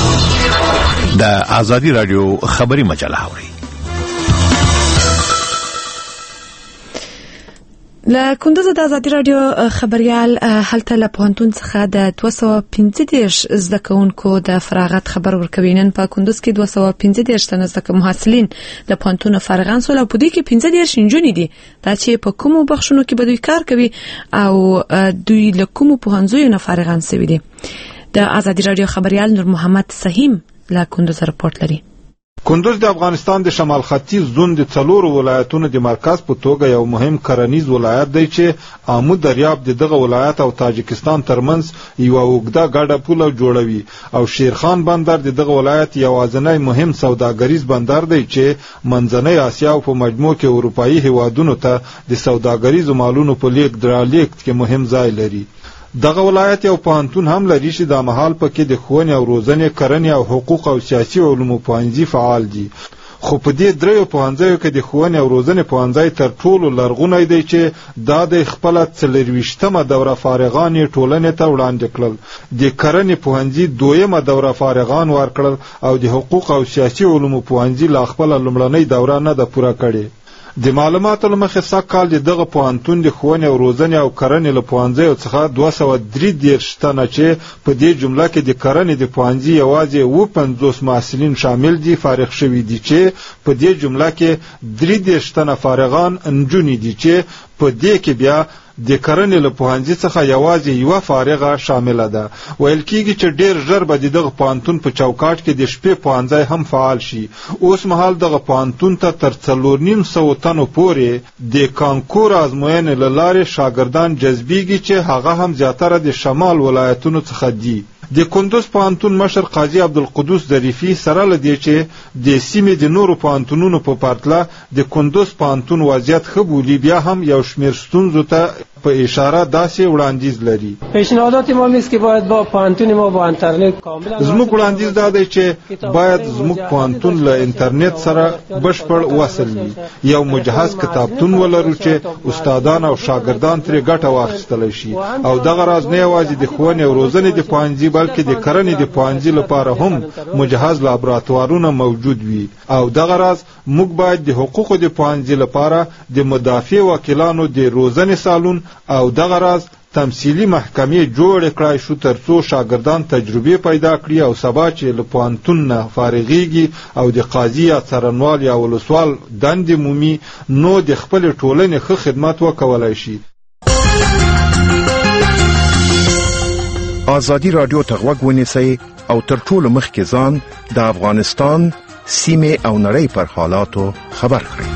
Speaker 9: د ازادي رادیو خبري مجله اوري.
Speaker 1: له کندوز د ازادي رادیو خبريال هلته له پوهنتون څخه د دوه سوه پنځه دېرش زده کوونکو د فراغت خبر ورکوي. نن په کندوز کې دوه سوه پنځه دېرش تنه زده محصلین له پوهنتون فارغان سول او په دې کې پنځه دېرش نجونې دي دا چې په کومو بخښونو کې به دوی کار کوي او دوی له کومو پوهنځیو نه فارغان شوي دي. د ازادي رادیو خبريال نور محمد سهیم له کندوز رپورت لري.
Speaker 16: کندوز د افغانستان د شمال ختیځ زون د څلورو ولایتونو د مرکز په توګه یو مهم کرنیز ولایت دی چې آمو دریاب د دغه ولایت او تاجکستان ترمنځ یو اوږده ګډه پوله جوړوي او شیرخان بندر د دغه ولایت یوازینی مهم سوداګریز بندر دی چې منځنۍ اسیا او په مجموع کې اروپایي هیوادونو ته د سوداګریزو مالونو په لیږد رالېږد کې مهم ځای لري. دغه ولایت یو پوهنتون هم لري چې د مهال پکې د ښوونې او روزنې کرنې او حقوق او سیاسي علومو پوهنځي فعال دي. خو په دې دریو پوهنځیو کې د ښوونې او روزنې پوهنځی تر ټولو لرغونی دی چې دا د خپله څلرویشتمه دوره فارغان یې ټولنې ته وړاندې کړل. د کرنې پوهنځي دویمه دوره فارغان ورکړل او د حقوق او سیاسي علومو پوهنځي لا خپله لومړنۍ دوره نه ده پوره کړې. د معلوماتو له مخې سږ کال د دغه پوهنتون د ښوونې او روزنې او کرنې له پوهنځیو څخه دوه سوه درې دېرش تنه چې په دې جمله کې د کرنې د پوهنځي یوازې اووه پنځوس محصلین شامل دي فارغ شوي دي چې په دې جمله کې درې دېرش تنه فارغان نجونې دي چې په دې کې بیا د کرنې له پوهنځي څخه یوازې یوه فارغه شامله ده. ویل کېږي چې ډېر ژر به د دغه پوهنتون په چوکاټ کې د شپې پوهنځی هم فعال شي. اوس مهال دغه پوهنتون ته تر څلور نیم سوه تنو پورې د کانکور ازموینې له لارې شاګردان جذبېږي چې هغه هم زیاتره د شمال ولایتونو څخه دي. د کندوز پوهنتون مشر قاضي عبدالقدوس ظریفي سره له دې چې د سیمې د نورو پوهنتونونو په پرتله د کندوز پوهنتون وضعیت ښه بولي بیا هم یو شمېر ستونزو ته په اشاره داسې وړاندیز لري.
Speaker 17: پیشنهادات ما است که باید با پوهنتون ما با اینترنت کاملا
Speaker 16: زموږ وړاندیز دا دی چې باید زموږ پوهنتون له انټرنیټ سره بشپړ وصل وي. یو مجهز کتابتون ولرو چې استادان او شاګردان ترې ګټه واخیستلی شي او دغه راز نه یوازې د ښوونې او روزنې د پوهنځي بلکې د کرنې د پوهنځي لپاره هم مجهز لابراتوارونه موجود وي. او دغه راز موږ باید د حقوقو د پوهنځي لپاره د مدافع وکیلانو د روزنې سالون او دغه راز تمثیلي محکمې جوړې کړای شو ترڅو شاګردان تجربې پیدا کړي او سبا چې له پوهنتون نه فارغېږي او د قاضي یا څارنوال یا ولسوال دندې مومي نو د خپلې ټولنې ښه خدمت وکولی شي.
Speaker 9: آزادي رادیو ته غوږ ونیسئ او تر ټولو مخکې ځان د افغانستان سیمې او نړۍ پر حالاتو خبر کړئ.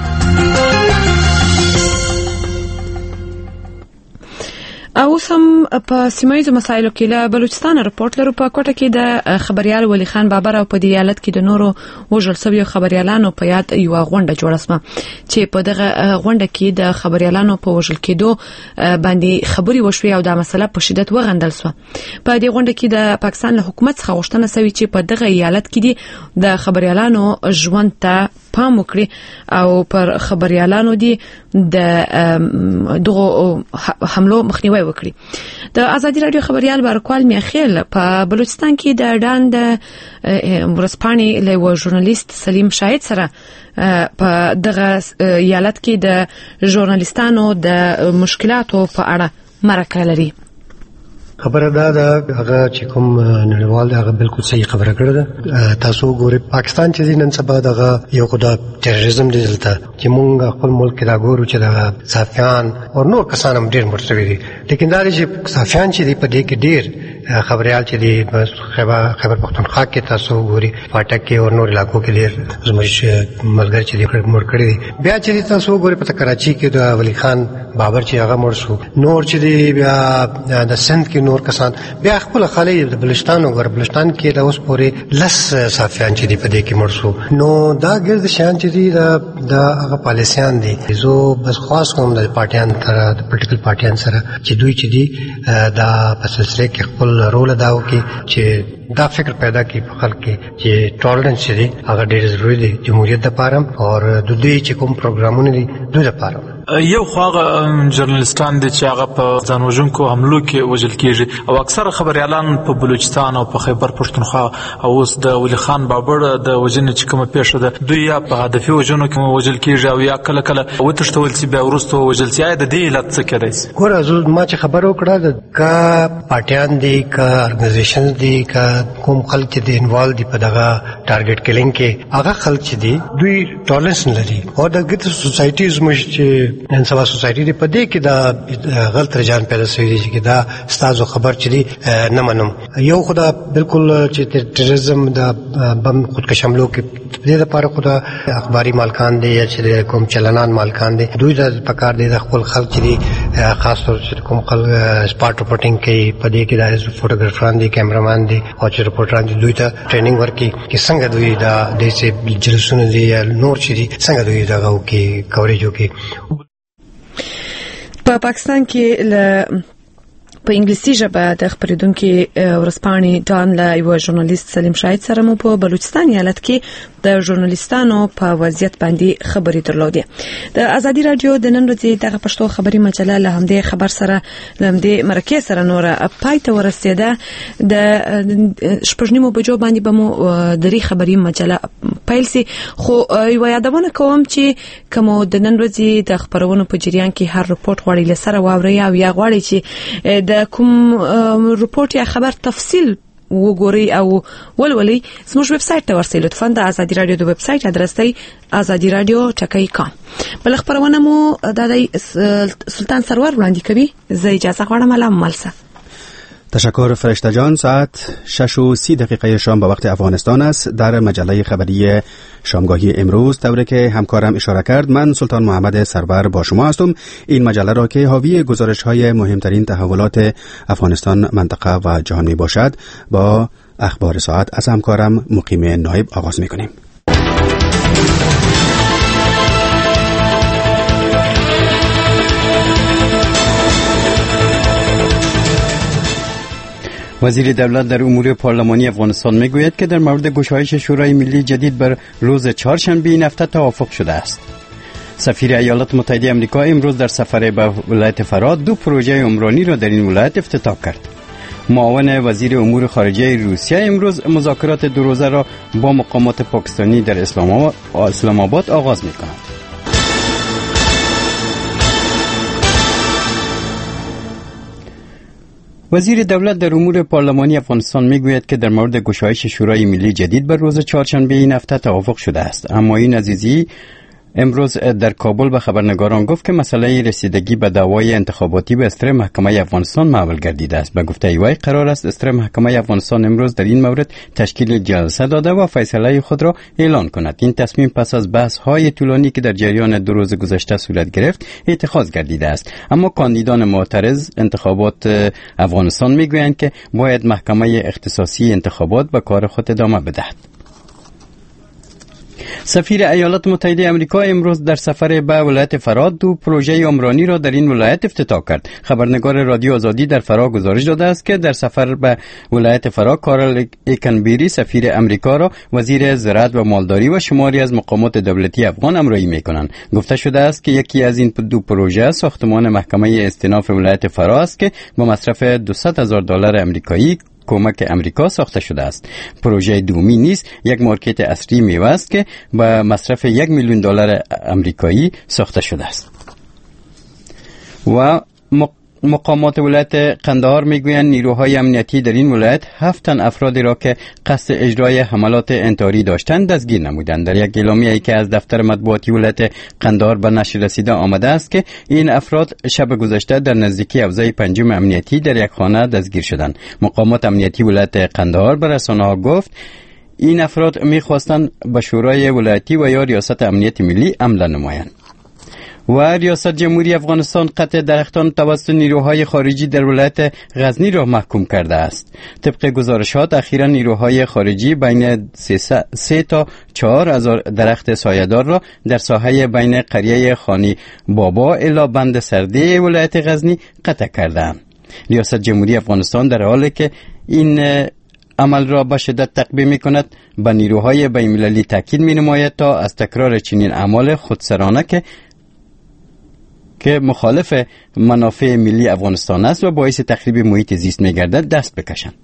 Speaker 1: اوس هم په سیمایي مسایلو کې له بلوچستان رپورت لرو. په کوټه کې د خبريال ولی خان بابر او په دې ایالت کې د نورو وژل شویو خبريالانو په یاد یو غونډه جوړه شوه چې په دغه غونډه کې د خبريالانو په وژل کېدو باندې خبري وشوي او د مسله په شدت وغندل شو. په دې غونډه کې د پاکستان له حکومت څخه غوښتنه شوې چې په دغه ایالت کې د خبريالانو ژوند ته پام وکړي او پر خبريالانو دي د دغه حملو مخنیوي وکړي. د آزادي رادیو خبريال بارکوال میاخیل په بلوچستان کې د ډاند ورسپانې له ژورنالیست سلیم شاهد سره په دغه ایالت کې د ژورنالیستانو د مشکلاتو په اړه مرکه لري.
Speaker 18: خبره دا ده هغه چې کوم نړیوال هغه بالکل صحیح خبره کړې ده. تاسو ګورئ پاکستان چې نن سبا دغه یو خدای تروریزم دی دلته چې مونږ خپل ملک کې دا ګورو چې د صحافیان او نور کسان هم ډېر مړ شوي دي. لیکن دا چې صحافیان چې دی په دې کې ډېر خبريال چې دی خیبر خیبر پختونخوا کې تاسو ګورئ پاټک کې او نور علاقو کې ډېر زموږ ملګری چې دی مړ کړي دي. بیا چې تاسو ګورئ په کراچي کې د ولی خان بابر چې هغه مړ شو. نور چې دی بیا د سند کې نور کسان بیا خپل خالي د بلوچستان او بلوچستان کې د اوس پورې لس صحافیان چې دی په دې کې مړ شو. نو دا ګرد شان چې دی د هغه پالیسیان دي زه بس خاص کوم د پارټیان سره د پولیټیکل پارټیان سره چې دوی چې دی دا په سلسله کې خپل رول ادا وکړي چې دا فکر پیدا کی په خلک کې چې ټولرنس دی هغه ډېر ضروري دی جمهوریت لپاره او د دوی چې کوم پروګرامونه دي دوی لپاره.
Speaker 19: یو خواغه جرنالستان دي چې هغه په ځانوژونکو حملو کې وژل کیږي او اکثر خبريالان په بلوچستان او په خیبر پښتونخوا او اوس د ولی خان بابر د وژنې چې کومه پیښه ده دوی یا په هدفي وژنو کې وژل کیږي او یا کله کله وتښتول چې بیا وروسته وژل شي. د دې علت څه کېدای شي؟
Speaker 18: ګوره زه ما چې خبر وکړه د کا پارټیان دي کا ارګنایزیشنز دي کا کوم خلک چې دي انوالو دي په دغه ټارګټ کلینګ کې هغه خلک چې دي دوی ټولرنس نه لري او د ګټ سوسایټیز مش چې نن سبا سوسایټي په دې کې دا غلط رجحان پیدا شوی دی چې دا ستاسو خبر چي نه منم. یو خدا بالکل چې ټیرریزم دا بم خودکش حملو کې دې لپاره خدا اخباري مالکان دي یا چې کوم چلنان مالکان دي دوی د پکار دي د خپل خلک چې خاص طور چې کوم خلک سپاټ رپورټینګ کوي په دې کې د فوټوګرافران دي کیمرامان دي او چې رپورټران دي دوی ته ټریننګ ورکړي چې څنګه دوی دا د دې جلسونه دي یا نور چې دي څنګه دوی دا کوي کوریج وکړي.
Speaker 1: په پاکستان کې ل په انګلیسي ژبه د خبرېدونکو ورسپانې ډان له یو ژورنالیست سلیم شاهد سره مو په بلوچستان ایالت کې د ژورنالیستانو په وضعیت باندې خبرې درلودې. د ازادي رادیو د نن ورځې دغه پښتو خبري مجله له همدې خبر سره له همدې مرکه سره نور پای ته ورسېده. د شپږنیمو بجو باندې به مو درې خبري مجله پیل سي، خو یو یادونه کوم چې کوم د نن ورځې د خبرونو په جریان کې هر رپورټ غواړي لسره واوري او یا غواړي چې د کوم رپورټ یا خبر تفصیل وګوري او ولولي زموږ ویب سټ ته ورسئ. لطفا د ازادي رادیو د ویب سټ ادرس دی ازادي رادیو ټکی کام. بل خبرونه مو د سلطان سرور وړاندې کوي. زه اجازه غواړم الان ملسه.
Speaker 20: تشکر فرشته جان. ساعت شش و سی دقیقه شام به وقت افغانستان است. در مجله خبری شامگاهی امروز طوری که همکارم اشاره کرد من سلطان محمد سرور با شما هستم. این مجله را که حاوی گزارش های مهمترین تحولات افغانستان منطقه و جهان می باشد با اخبار ساعت از همکارم مقیم نایب آغاز می کنیم. وزیر دولت در امور پارلمانی افغانستان میگوید که در مورد گشایش شورای ملی جدید بر روز چهارشنبه این هفته توافق شده است. سفیر ایالات متحده آمریکا امروز در سفر به ولایت فرات دو پروژه عمرانی را در این ولایت افتتاح کرد. معاون وزیر امور خارجه روسیه امروز مذاکرات دو روزه را با مقامات پاکستانی در اسلام آباد آغاز می‌کند. وزیر دولت در امور پارلمانی افغانستان میگوید که در مورد گشایش شورای ملی جدید بر روز چهارشنبه این هفته توافق شده است. اما این عزیزی امروز در کابل به خبرنگاران گفت که مسئله رسیدگی به دعوای انتخاباتی به استر محکمه افغانستان معول گردیده است. به گفته ایوای قرار است استر محکمه افغانستان امروز در این مورد تشکیل جلسه داده و فیصله خود را اعلان کند. این تصمیم پس از بحث های طولانی که در جریان دو روز گذشته صورت گرفت اتخاذ گردیده است. اما کاندیدان معترض انتخابات افغانستان میگویند که باید محکمه اختصاصی انتخابات به کار خود ادامه بدهد. سفیر ایالات متحده آمریکا امروز در سفر به ولایت فرات دو پروژه عمرانی را در این ولایت افتتاح کرد. خبرنگار رادیو آزادی در فرات گزارش داده است که در سفر به ولایت فرات کارل ایکنبری سفیر امریکا را وزیر زراعت و مالداری و شماری از مقامات دولتی افغان همراهی می‌کنند. گفته شده است که یکی از این دو پروژه ساختمان محکمه استئناف ولایت فرات است که با مصرف دویست هزار دلار آمریکایی کمک امریکا ساخته شده است. پروژه دومی نیز یک مارکت اصلی میوه است که با مصرف یک میلیون دلار آمریکایی ساخته شده است. و مقامات ولایت قندهار میگویند نیروهای امنیتی در این ولایت هفت تن افرادی را که قصد اجرای حملات انتحاری داشتند دستگیر نمودند. در یک اعلامیه‌ای که از دفتر مطبوعاتی ولایت قندهار به نشر رسیده آمده است که این افراد شب گذشته در نزدیکی حوزه پنجم امنیتی در یک خانه دستگیر شدند. مقامات امنیتی ولایت قندهار به رسانه‌ها گفت این افراد می‌خواستند به شورای ولایتی و یا ریاست امنیت ملی حمله نمایند. و ریاست جمهوری افغانستان قطع درختان توسط نیروهای خارجی در ولایت غزنی را محکوم کرده است. طبق گزارشات اخیراً نیروهای خارجی بین سه تا چهار هزار درخت سایه‌دار را در ساحه بین قریه خانی بابا الی بند سرده ولایت غزنی قطع کردند. ریاست جمهوری افغانستان در حالی که این عمل را به شدت تقبیح می‌کند به نیروهای بین‌المللی تاکید می‌نماید تا از تکرار چنین اعمال خودسرانه که که مخالف منافع ملی افغانستان است و باعث تخریب محیط زیست می‌گردد دست بکشند.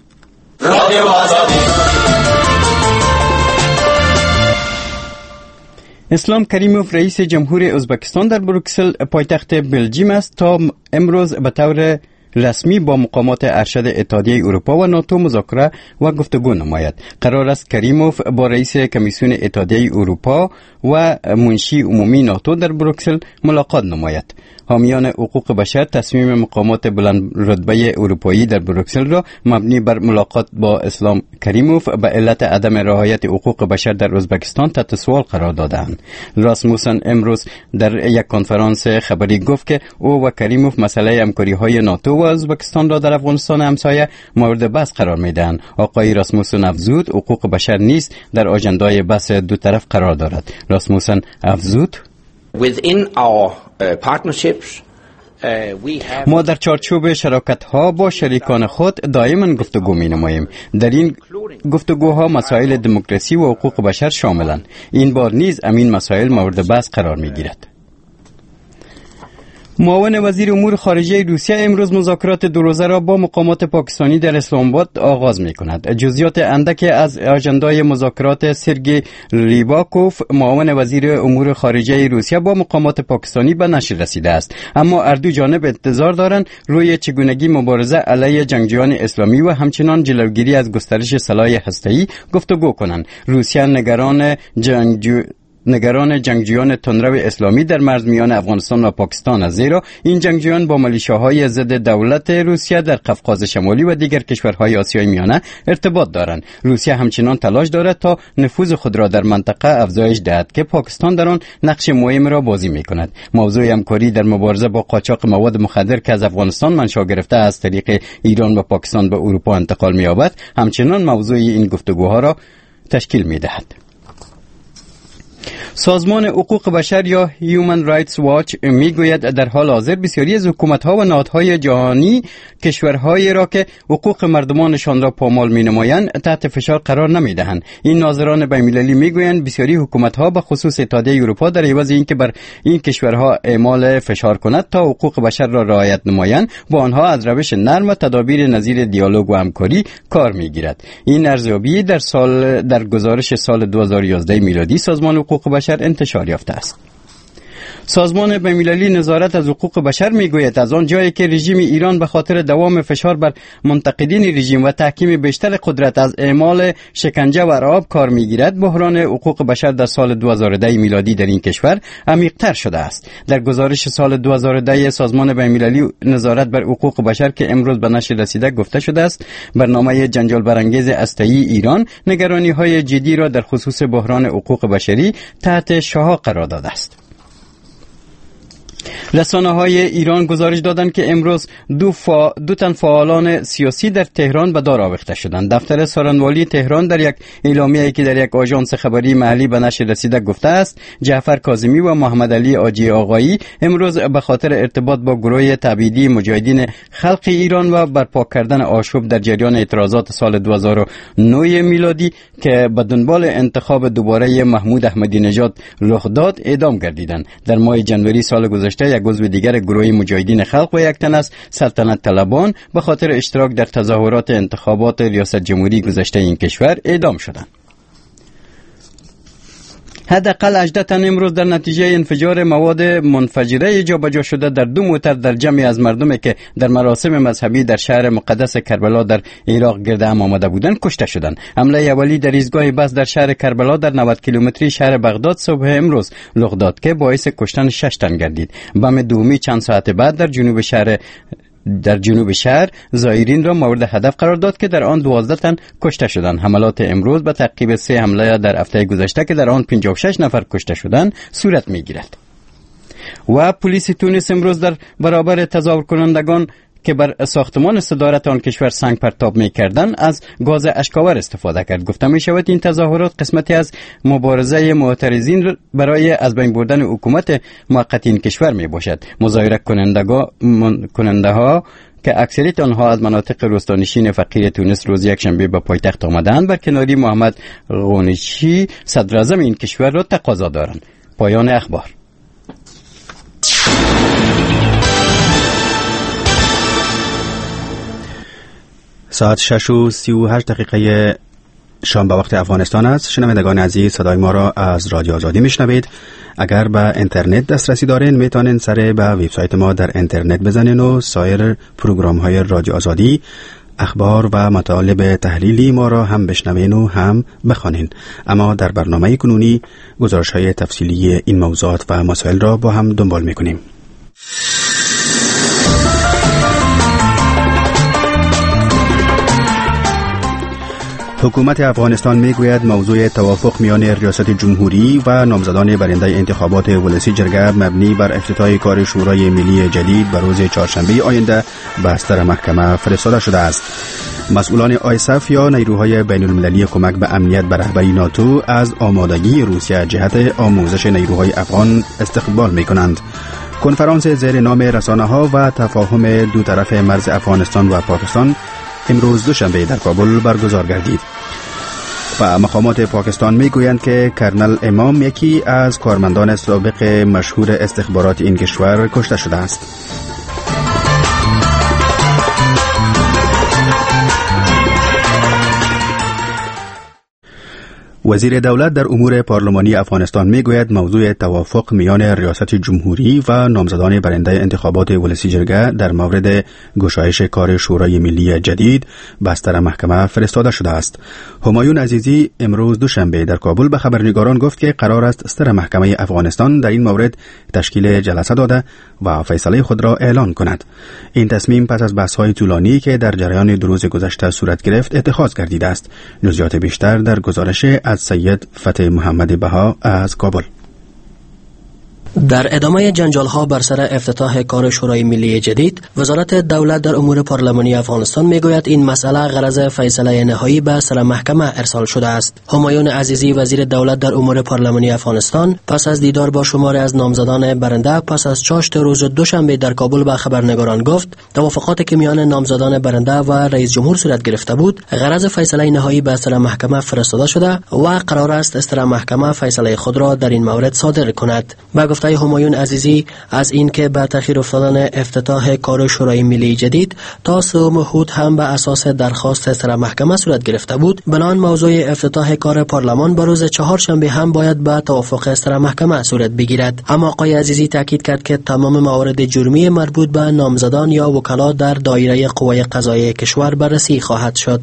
Speaker 20: اسلام کریموف رئیس جمهور ازبکستان در بروکسل پایتخت بلژیم است تا امروز به طور رسمی با مقامات ارشد اتحادیه اروپا و ناتو مذاکره و گفتگو نماید. قرار است کریموف با رئیس کمیسیون اتحادیه اروپا و منشی عمومی ناتو در بروکسل ملاقات نماید. حامیان حقوق بشر تصمیم مقامات بلند رتبه اروپایی در بروکسل را مبنی بر ملاقات با اسلام کریموف به علت عدم رعایت حقوق بشر در ازبکستان تحت سوال قرار دادند. راسموسن امروز در یک کنفرانس خبری گفت که او و کریموف مسئله همکاری‌های ناتو و ازبکستان را در افغانستان همسایه مورد بحث قرار میدهند. آقای راسموسن افزود حقوق بشر نیز در آژندای بحث دو طرف قرار دارد. راسموسن افزود
Speaker 21: Within our uh, partnerships, uh, we have...
Speaker 20: ما در چارچوب شراکت ها با شریکان خود دائما گفتگو می نماییم. در این گفتگوها مسائل دموکراسی و حقوق بشر شاملند. این بار نیز امین مسائل مورد بحث قرار می گیرد. معاون وزیر امور خارجه روسیه امروز مذاکرات دو روزه را با مقامات پاکستانی در اسلام آباد آغاز می کند. جزئیات اندک از آژندای مذاکرات سرگئی ریباکوف معاون وزیر امور خارجه روسیه با مقامات پاکستانی به نشر رسیده است، اما هر دو جانب انتظار دارند روی چگونگی مبارزه علیه جنگجویان اسلامی و همچنان جلوگیری از گسترش سلاح هسته‌ای گفتگو کنند. روسیه نگران جنگجو نگران جنگجویان تندرو اسلامی در مرز میان افغانستان و پاکستان است، زیرا این جنگجویان با ملیشیاهای ضد دولت روسیه در قفقاز شمالی و دیگر کشورهای آسیای میانه ارتباط دارند. روسیه همچنان تلاش دارد تا نفوذ خود را در منطقه افزایش دهد که پاکستان در آن نقش مهم را بازی میکند. موضوع همکاری در مبارزه با قاچاق مواد مخدر که از افغانستان منشأ گرفته از طریق ایران و پاکستان به اروپا انتقال می‌یابد همچنان موضوع این گفتگوها را تشکیل می‌دهد. سازمان حقوق بشر یا Human Rights Watch میگوید در حال حاضر بسیاری از حکومت‌ها و نهادهای جهانی کشورهایی را که حقوق مردمانشان را پامال می‌نمایند تحت فشار قرار نمی‌دهند. این ناظران بین‌المللی میگویند بسیاری حکومت‌ها به خصوص اتحادیه اروپا در عوض اینکه بر این کشورها اعمال فشار کند تا حقوق بشر را رعایت نمایند، با آنها از روش نرم و تدابیر نظیر دیالوگ و همکاری کار می‌گیرد. این ارزیابی در سال در گزارش سال دو هزار و یازده میلادی سازمان حقوق بشر انتشار یافته است. سازمان بین‌المللی نظارت از حقوق بشر میگوید از آن جایی که رژیم ایران به خاطر دوام فشار بر منتقدین رژیم و تحکیم بیشتر قدرت از اعمال شکنجه و ارهاب کار میگیرد، بحران حقوق بشر در سال دو هزار و ده میلادی در این کشور عمیق‌تر شده است. در گزارش سال دو هزار و ده سازمان بین‌المللی نظارت بر حقوق بشر که امروز به نشر رسیده گفته شده است برنامه جنجال برانگیز هسته‌ای ایران نگرانی‌های جدی را در خصوص بحران حقوق بشری تحت شعاع قرار داده است. رسانه‌های ایران گزارش دادند که امروز دو, فا... دو تن فعالان سیاسی در تهران به دار آویخته شدند. دفتر سارنوالی تهران در یک اعلامیه‌ای که در یک آژانس خبری محلی به نشر رسیده گفته است جعفر کاظمی و محمد علی آجی آقایی امروز به خاطر ارتباط با گروه تبعیدی مجاهدین خلق ایران و برپا کردن آشوب در جریان اعتراضات سال دو هزار و نه میلادی که به دنبال انتخاب دوباره محمود احمدی نژاد رخ داد اعدام گردیدند. در ماه ژانویه سال گذشته یک عضو دیگر گروه مجاهدین خلق و یک تن از سلطنت طلبان به خاطر اشتراک در تظاهرات انتخابات ریاست جمهوری گذشته این کشور اعدام شدند. حداقل هجده تن امروز در نتیجه انفجار مواد منفجره جابجا شده در دو موتر در جمعی از مردمی که در مراسم مذهبی در شهر مقدس کربلا در عراق گرد هم آمده بودند کشته شدند. حمله اولی در ایستگاه بس در شهر کربلا در نود کیلومتری شهر بغداد صبح امروز رخ داد که باعث کشتن شش تن گردید. بم دومی چند ساعت بعد در جنوب شهر در جنوب شهر زائرین را مورد هدف قرار داد که در آن دوازده تن کشته شدند. حملات امروز به تعقیب سه حمله در هفته گذشته که در آن پنجاه و شش نفر کشته شدند صورت می‌گیرد. و پلیس تونس امروز در برابر تظاهر کنندگان که بر ساختمان صدارت آن کشور سنگ پرتاب می‌کردند از گاز اشک‌آور استفاده کرد. گفته می‌شود این تظاهرات قسمتی از مبارزه معترضین برای از بین بردن حکومت موقت این کشور میباشد. مظاهره کننده‌ها که اکثریت آنها از مناطق روستانشین فقیر تونس روز یکشنبه به پایتخت آمدند بر کناری محمد غونچی صدر اعظم این کشور را تقاضا دارند. پایان اخبار.
Speaker 22: ساعت شش و سی و هشت دقیقه
Speaker 2: شام به وقت افغانستان است. شنوندگان عزیز، صدای ما را از رادیو آزادی میشنوید. اگر به اینترنت دسترسی دارین میتونین سر به وبسایت ما در اینترنت بزنین و سایر پروگرام های رادیو آزادی، اخبار و مطالب تحلیلی ما را هم بشنوین و هم بخوانین. اما در برنامه کنونی گزارش های تفصیلی این موضوعات و مسائل را با هم دنبال میکنیم. حکومت افغانستان میگوید موضوع توافق میان ریاست جمهوری و نامزدان برنده انتخابات ولسی جرگه مبنی بر افتتاح کار شورای ملی جدید به روز چهارشنبه آینده به بستر محکمه فرستاده شده است. مسئولان آیسف یا نیروهای بین المللی کمک به امنیت به رهبری ناتو از آمادگی روسیه جهت آموزش نیروهای افغان استقبال میکنند. کنفرانس زیر نام رسانه‌ها و تفاهم دو طرف مرز افغانستان و پاکستان امروز دوشنبه در کابل برگزار گردید. و مقامات پاکستان میگویند که کرنل امام یکی از کارمندان سابق مشهور استخبارات این کشور کشته شده است. وزیر دولت در امور پارلمانی افغانستان میگوید موضوع توافق میان ریاست جمهوری و نامزدان برنده انتخابات ولسی جرگه در مورد گشایش کار شورای ملی جدید بستر محکمه فرستاده شده است. همایون عزیزی امروز دوشنبه در کابل به خبرنگاران گفت که قرار است بستر محکمه افغانستان در این مورد تشکیل جلسه داده و فیصله خود را اعلان کند. این تصمیم پس از بحث‌های طولانی که در جریان دو روز گذشته صورت گرفت اتخاذ گردیده است. جزئیات بیشتر در گزارش از سید فتح محمد بها از کابل.
Speaker 22: در ادامه جنجال‌ها بر سر افتتاح کار شورای ملی جدید، وزارت دولت در امور پارلمانی افغانستان میگوید این مسئله غرض فیصله نهایی به سر محکمه ارسال شده است. همایون عزیزی وزیر دولت در امور پارلمانی افغانستان پس از دیدار با شماری از نامزدان برنده پس از چاشت روز دوشنبه در کابل به خبرنگاران گفت توافقاتی که میان نامزدان برنده و رئیس جمهور صورت گرفته بود غرض فیصله نهایی به سر محکمه فرستاده شده و قرار است سر محکمه فیصله خود را در این مورد صادر کند. با گفته همایون عزیزی از این که با تأخیر افتادن افتتاح کار شورای ملی جدید تا سوم هود هم به اساس درخواست سر محکمه صورت گرفته بود، بنان موضوع افتتاح کار پارلمان به روز چهارشنبه هم باید به توافق سر محکمه صورت بگیرد. اما آقای عزیزی تاکید کرد که تمام موارد جرمی مربوط به نامزدان یا وکلا در دایره قوای قضاییه کشور بررسی خواهد شد.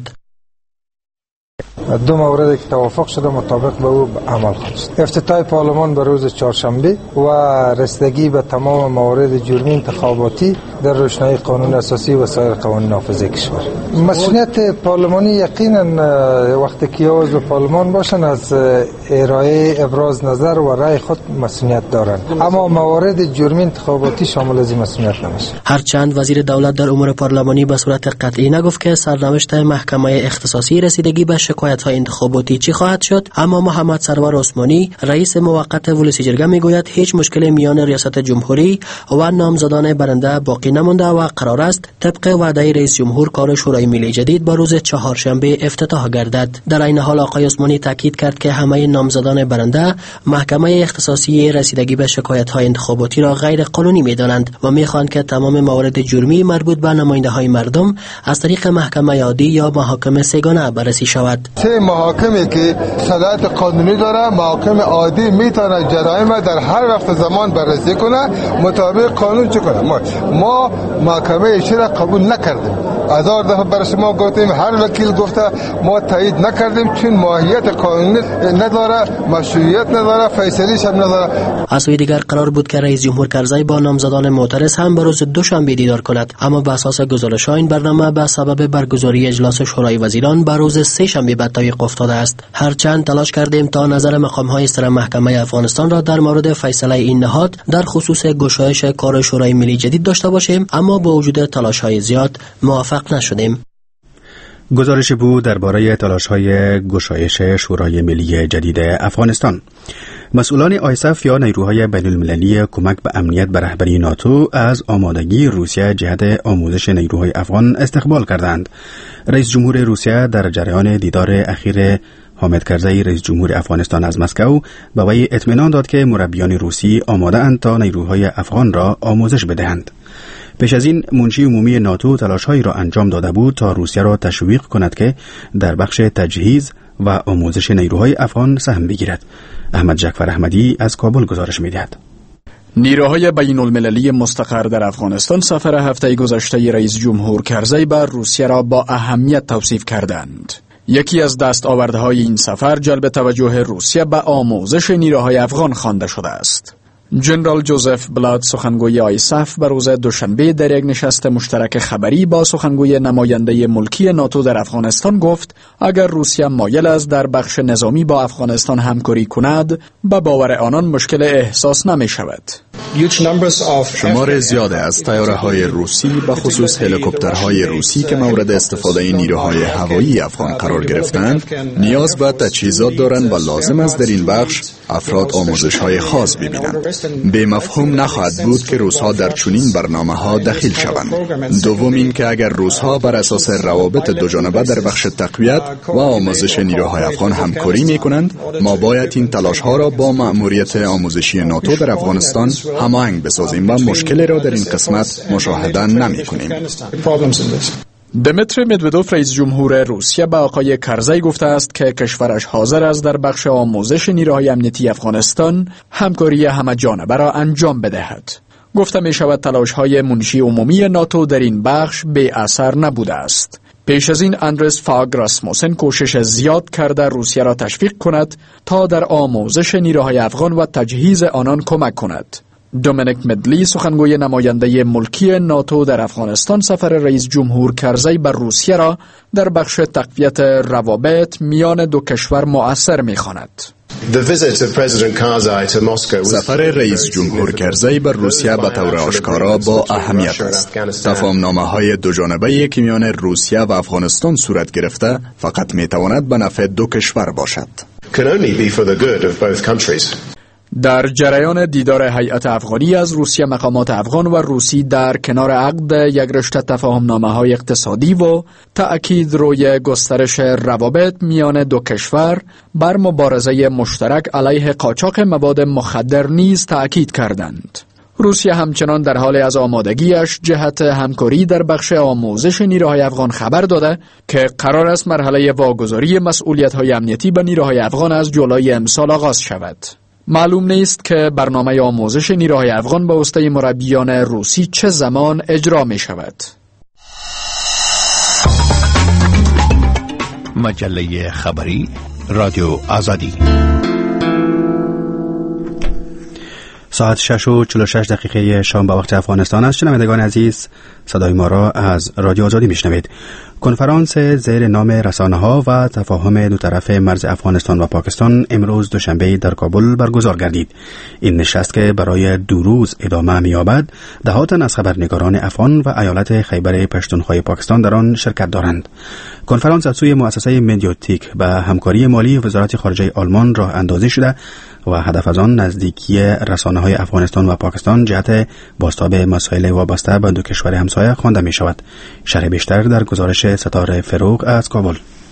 Speaker 23: دو موردی که توافق شده مطابق به او عمل خواهد شد. افتتاح پارلمان به روز چهارشنبه و رسیدگی به تمام موارد جرمی انتخاباتی در روشنایی قانون اساسی و سایر قوانین نافذه کشور. مسئولیت پارلمانی یقینا وقتی که عضو پارلمان باشن از ارائه ابراز نظر و رأی خود مسئولیت دارند، اما موارد جرمی انتخاباتی شامل از این مسئولیت نمیشه.
Speaker 22: هرچند وزیر دولت در امور پارلمانی به صورت قطعی نگفت که سرنوشت محکمه اختصاصی رسیدگی به شکایت های انتخاباتی چی خواهد شد، اما محمد سرور عثمانی رئیس موقت ولسی جرگه میگوید هیچ مشکل میان ریاست جمهوری و نامزدان برنده باقی نمانده و قرار است طبق وعده رئیس جمهور کار شورای ملی جدید با روز چهارشنبه افتتاح گردد. در این حال آقای عثمانی تاکید کرد که همه نامزدان برنده محکمه اختصاصی رسیدگی به شکایت های انتخاباتی را غیر قانونی میدانند و میخواهند که تمام موارد جرمی مربوط به نماینده های مردم از طریق محکمه عادی یا محاکم سگانه بررسی شود.
Speaker 24: سه محاکمی که صلاحیت قانونی داره، محاکم عادی میتونه جرایم در هر وقت زمان بررسی کنه مطابق قانون چه کنه. ما, ما محکمه شرع قبول نکردیم، هزار دفعه برای شما گفتیم، هر وکیل گفته ما تایید نکردیم چون ماهیت قانونی نداره، مشروعیت نداره، فیصلیش هم نداره.
Speaker 22: از سوی دیگر قرار بود که رئیس جمهور کرزی با نامزدان معترض هم به روز دوشنبه دیدار کند، اما به اساس گزارش‌ها این برنامه به سبب برگزاری اجلاس شورای وزیران به روز سه شنبه به تعویق افتاده است. هرچند تلاش کردیم تا نظر مقام‌های سر محکمه افغانستان را در مورد فیصله این نهاد در خصوص گشایش کار شورای ملی جدید داشته باشیم، اما با وجود تلاش‌های زیاد موفق نشدیم.
Speaker 2: گزارش بود درباره تلاش‌های گشایش شورای ملی جدید افغانستان. مسئولان آیسف یا نیروهای بین المللی کمک به امنیت به رهبری ناتو از آمادگی روسیه جهت آموزش نیروهای افغان استقبال کردند. رئیس جمهور روسیه در جریان دیدار اخیر حامد کرزی رئیس جمهور افغانستان از مسکو به وی اطمینان داد که مربیان روسی آماده اند تا نیروهای افغان را آموزش بدهند. پیش از این منشی عمومی ناتو تلاش‌هایی را انجام داده بود تا روسیه را تشویق کند که در بخش تجهیز و آموزش نیروهای افغان سهم بگیرد. احمد جعفر احمدی از کابل گزارش می‌دهد.
Speaker 3: نیروهای بین المللی مستقر در افغانستان سفر هفته گذشته رئیس جمهور کرزی به روسیه را با اهمیت توصیف کردند. یکی از دستاوردهای این سفر جلب توجه روسیه به آموزش نیروهای افغان خوانده شده است. جنرال جوزف بلاد سخنگوی آیساف به روز دوشنبه در یک نشست مشترک خبری با سخنگوی نماینده ملکی ناتو در افغانستان گفت اگر روسیه مایل است در بخش نظامی با افغانستان همکاری کند به باور آنان مشکل احساس نمی شود.
Speaker 5: شمار زیاد از طیاره‌های روسی به خصوص هلیکوپترهای روسی که مورد استفاده نیروهای هوایی افغان قرار گرفتند نیاز به تجهیزات دارند و لازم است در این بخش افراد آموزش‌های خاص ببینند. به مفهوم نخواهد بود که روس‌ها در چنین برنامه‌ها دخیل شوند. دوم این که اگر روس‌ها بر اساس روابط دوجانبه در بخش تقویت و آموزش نیروهای افغان همکاری می‌کنند، ما باید این تلاش‌ها را با مأموریت آموزشی ناتو در افغانستان هماهنگ بسازیم و مشکلی را در این قسمت مشاهده نمی‌کنیم.
Speaker 3: دمیتری مدودوف رئیس جمهور روسیه به آقای کرزی گفته است که کشورش حاضر است در بخش آموزش نیروهای امنیتی افغانستان همکاری همه جانبه را انجام بدهد. گفته می شود تلاش‌های منشی عمومی ناتو در این بخش بی اثر نبوده است. پیش از این اندرس فاگ راسموسن کوشش زیاد کرده روسیه را تشویق کند تا در آموزش نیروهای افغان و تجهیز آنان کمک کند. دومینیک مدلی سخنگوی نماینده ملکی ناتو در افغانستان سفر رئیس جمهور کرزی به روسیه را در بخش تقویت روابط میان دو کشور مؤثر می‌خواند.
Speaker 5: سفر رئیس جمهور کرزی به روسیه به طور آشکارا با اهمیت است. تفاهم‌نامه‌های دوجانبه‌ای که میان روسیه و افغانستان صورت گرفته فقط می‌تواند به نفع دو کشور باشد.
Speaker 3: در جریان دیدار هیئت افغانی از روسیه مقامات افغان و روسی در کنار عقد یک رشته تفاهم‌نامه‌های اقتصادی و تأکید روی گسترش روابط میان دو کشور بر مبارزه مشترک علیه قاچاق مواد مخدر نیز تأکید کردند. روسیه همچنان در حال از آمادگیش جهت همکاری در بخش آموزش نیروهای افغان خبر داده که قرار است مرحله واگذاری مسئولیت‌های امنیتی به نیروهای افغان از جولای امسال آغاز شود. معلوم نیست که برنامه آموزش نیروهای افغان به واسطه مربیان روسی چه زمان اجرا می شود.
Speaker 6: مجله خبری رادیو آزادی
Speaker 2: ساعت شش و چهل و شش دقیقه شام به وقت افغانستان است. شنوندگان عزیز، صدای ما را از رادیو آزادی میشنوید. کنفرانس زیر نام رسانه‌ها و تفاهم دو طرف مرز افغانستان و پاکستان امروز دوشنبه در کابل برگزار گردید. این نشست که برای دو روز ادامه می‌یابد، دهات از خبرنگاران افغان و ایالت خیبر پشتونخوا پاکستان در آن شرکت دارند. کنفرانس از سوی مؤسسه مدیاتیک به همکاری مالی وزارت خارجه آلمان راه اندازی شده و هدف از آن نزدیکی رسانه‌های افغانستان و پاکستان جهت بازتاب مسائل وابسته به دو کشور همسایه خوانده می شود. شرح بیشتر در گزارش ستاره فروغ از کابل.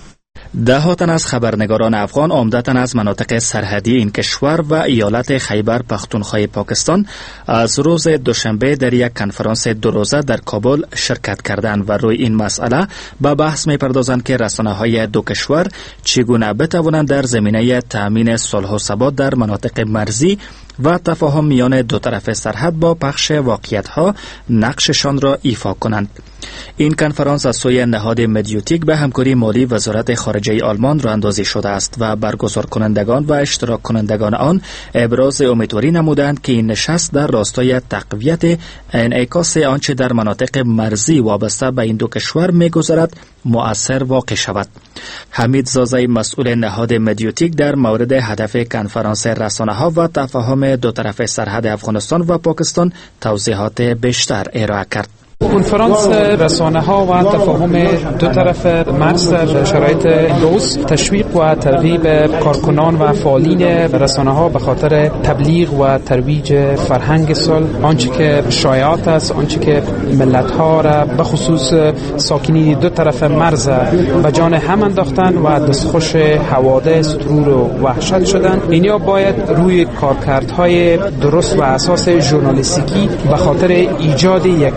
Speaker 7: ده تن از خبرنگاران افغان عمدتاً از مناطق سرحدی این کشور و ایالت خیبر پختونخوا پاکستان از روز دوشنبه در یک کنفرانس دو روزه در کابل شرکت کردند و روی این مسئله به بحث می‌پردازند که رسانه‌های دو کشور چگونه بتوانند در زمینه تأمین صلح و ثبات در مناطق مرزی و تفاهم میان دو طرف سرحد با پخش واقعیت‌ها نقششان را ایفا کنند. این کنفرانس از سوی نهاد مدیاتیک به همکاری مالی وزارت خارجه آلمان راه اندازی شده است و برگزار کنندگان و اشتراک کنندگان آن ابراز امیدواری نمودند که این نشست در راستای تقویت انعکاس آنچه در مناطق مرزی وابسته به این دو کشور می‌گذرد مؤثر واقع شود. حمید زازی مسئول نهاد مدیاتیک در مورد هدف کنفرانس رسانه‌ها و تفاهم دو طرف سرحد افغانستان و پاکستان توضیحات بیشتر ارائه کرد.
Speaker 25: کنفرانس رسانه‌ها و تفاهم دو طرف مرز در شرایط امروز تشویق و ترغیب کارکنان و فعالین رسانه‌ها به خاطر تبلیغ و ترویج فرهنگ صلح، آنچه که شایعات است، آنچه که ملت‌ها را به خصوص ساکنین دو طرف مرز به جان هم انداختن و دستخوش حوادث، ترور و وحشت شدن، اینیا باید روی کارکردهای درست و اساس ژورنالیستیکی به خاطر ایجاد یک میکانیزم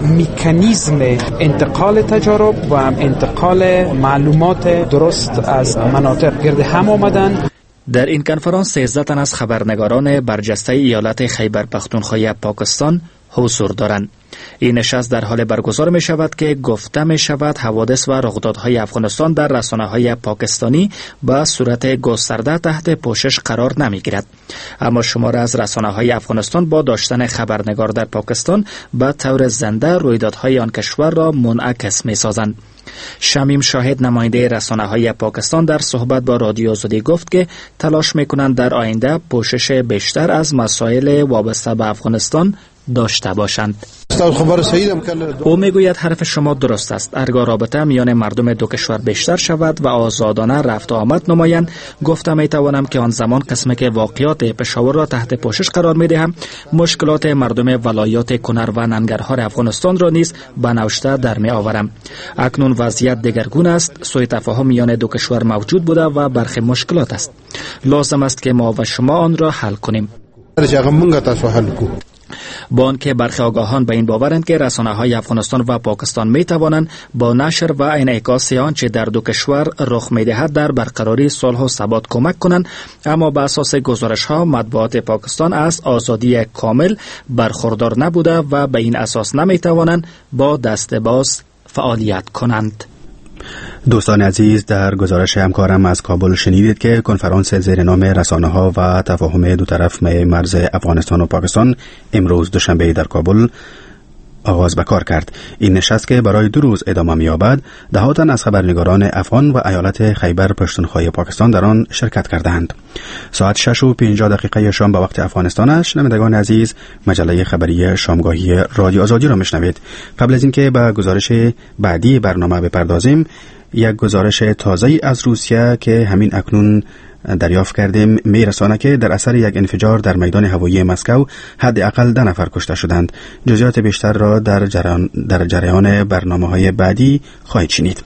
Speaker 25: مکانیزم انتقال تجارب و انتقال معلومات درست از مناطق گرد هم آمدن.
Speaker 7: در این کنفرانس سیزده تن از خبرنگاران برجسته ایالت خیبر پختونخوا پاکستان حضور دارند. این نشست در حال برگزار می شود که گفته می شود حوادث و رخدادهای افغانستان در رسانه‌های پاکستانی به صورت گسترده تحت پوشش قرار نمی گیرد. اما شماره از رسانه‌های افغانستان با داشتن خبرنگار در پاکستان به طور زنده رویدادهای آن کشور را منعکس می سازند. شمیم شاهد نماینده رسانه‌های پاکستان در صحبت با رادیو آزادی گفت که تلاش می‌کنند در آینده پوشش بیشتر از مسائل وابسته به افغانستان داشته باشند. او میگوید حرف شما درست است. هرگاه رابطه میان مردم دو کشور بیشتر شود و آزادانه رفت و آمد نمایند، گفته میتوانم که آن زمان قسمی که واقعیات پشاور را تحت پوشش قرار میدهم، مشکلات مردم ولایات کنر و ننگرهار افغانستان را نیز به نوشته در می آورم. اکنون وضعیت دگرگون است. سوء تفاهم میان دو کشور موجود بوده و برخی مشکلات است. لازم است که ما و شما آن را حل کنیم. با آنکه برخی آگاهان به این باورند که رسانه‌های افغانستان و پاکستان می توانند با نشر و انعکاس آنچه در دو کشور رخ می‌دهد در برقراری صلح و ثبات کمک کنند، اما به اساس گزارش‌ها مطبوعات پاکستان از آزادی کامل برخوردار نبوده و به این اساس نمی توانند با دست باز فعالیت کنند.
Speaker 2: دوستان عزیز، در گزارش همکارم از کابل شنیدید که کنفرانس زیر نام رسانه‌ها و تفاهم دو طرف مرز افغانستان و پاکستان امروز دوشنبه در کابل آغاز به کار کرد. این نشست که برای دو روز ادامه می‌یابد، ده تن از خبرنگاران افغان و ایالت خیبر پختونخوا پاکستان در آن شرکت کردند. ساعت شش و پنجاه دقیقه شام به وقت افغانستان است. شنوندگان عزیز، مجله خبری شامگاهی رادیو آزادی را میشنوید. قبل از اینکه به گزارش بعدی برنامه بپردازیم، یک گزارش تازه از روسیه که همین اکنون دریافت کردیم میرسانه که در اثر یک انفجار در میدان هوایی مسکو حداقل ده نفر کشته شدند. جزئیات بیشتر را در جریان در جریان برنامه‌های بعدی خواهید شنید.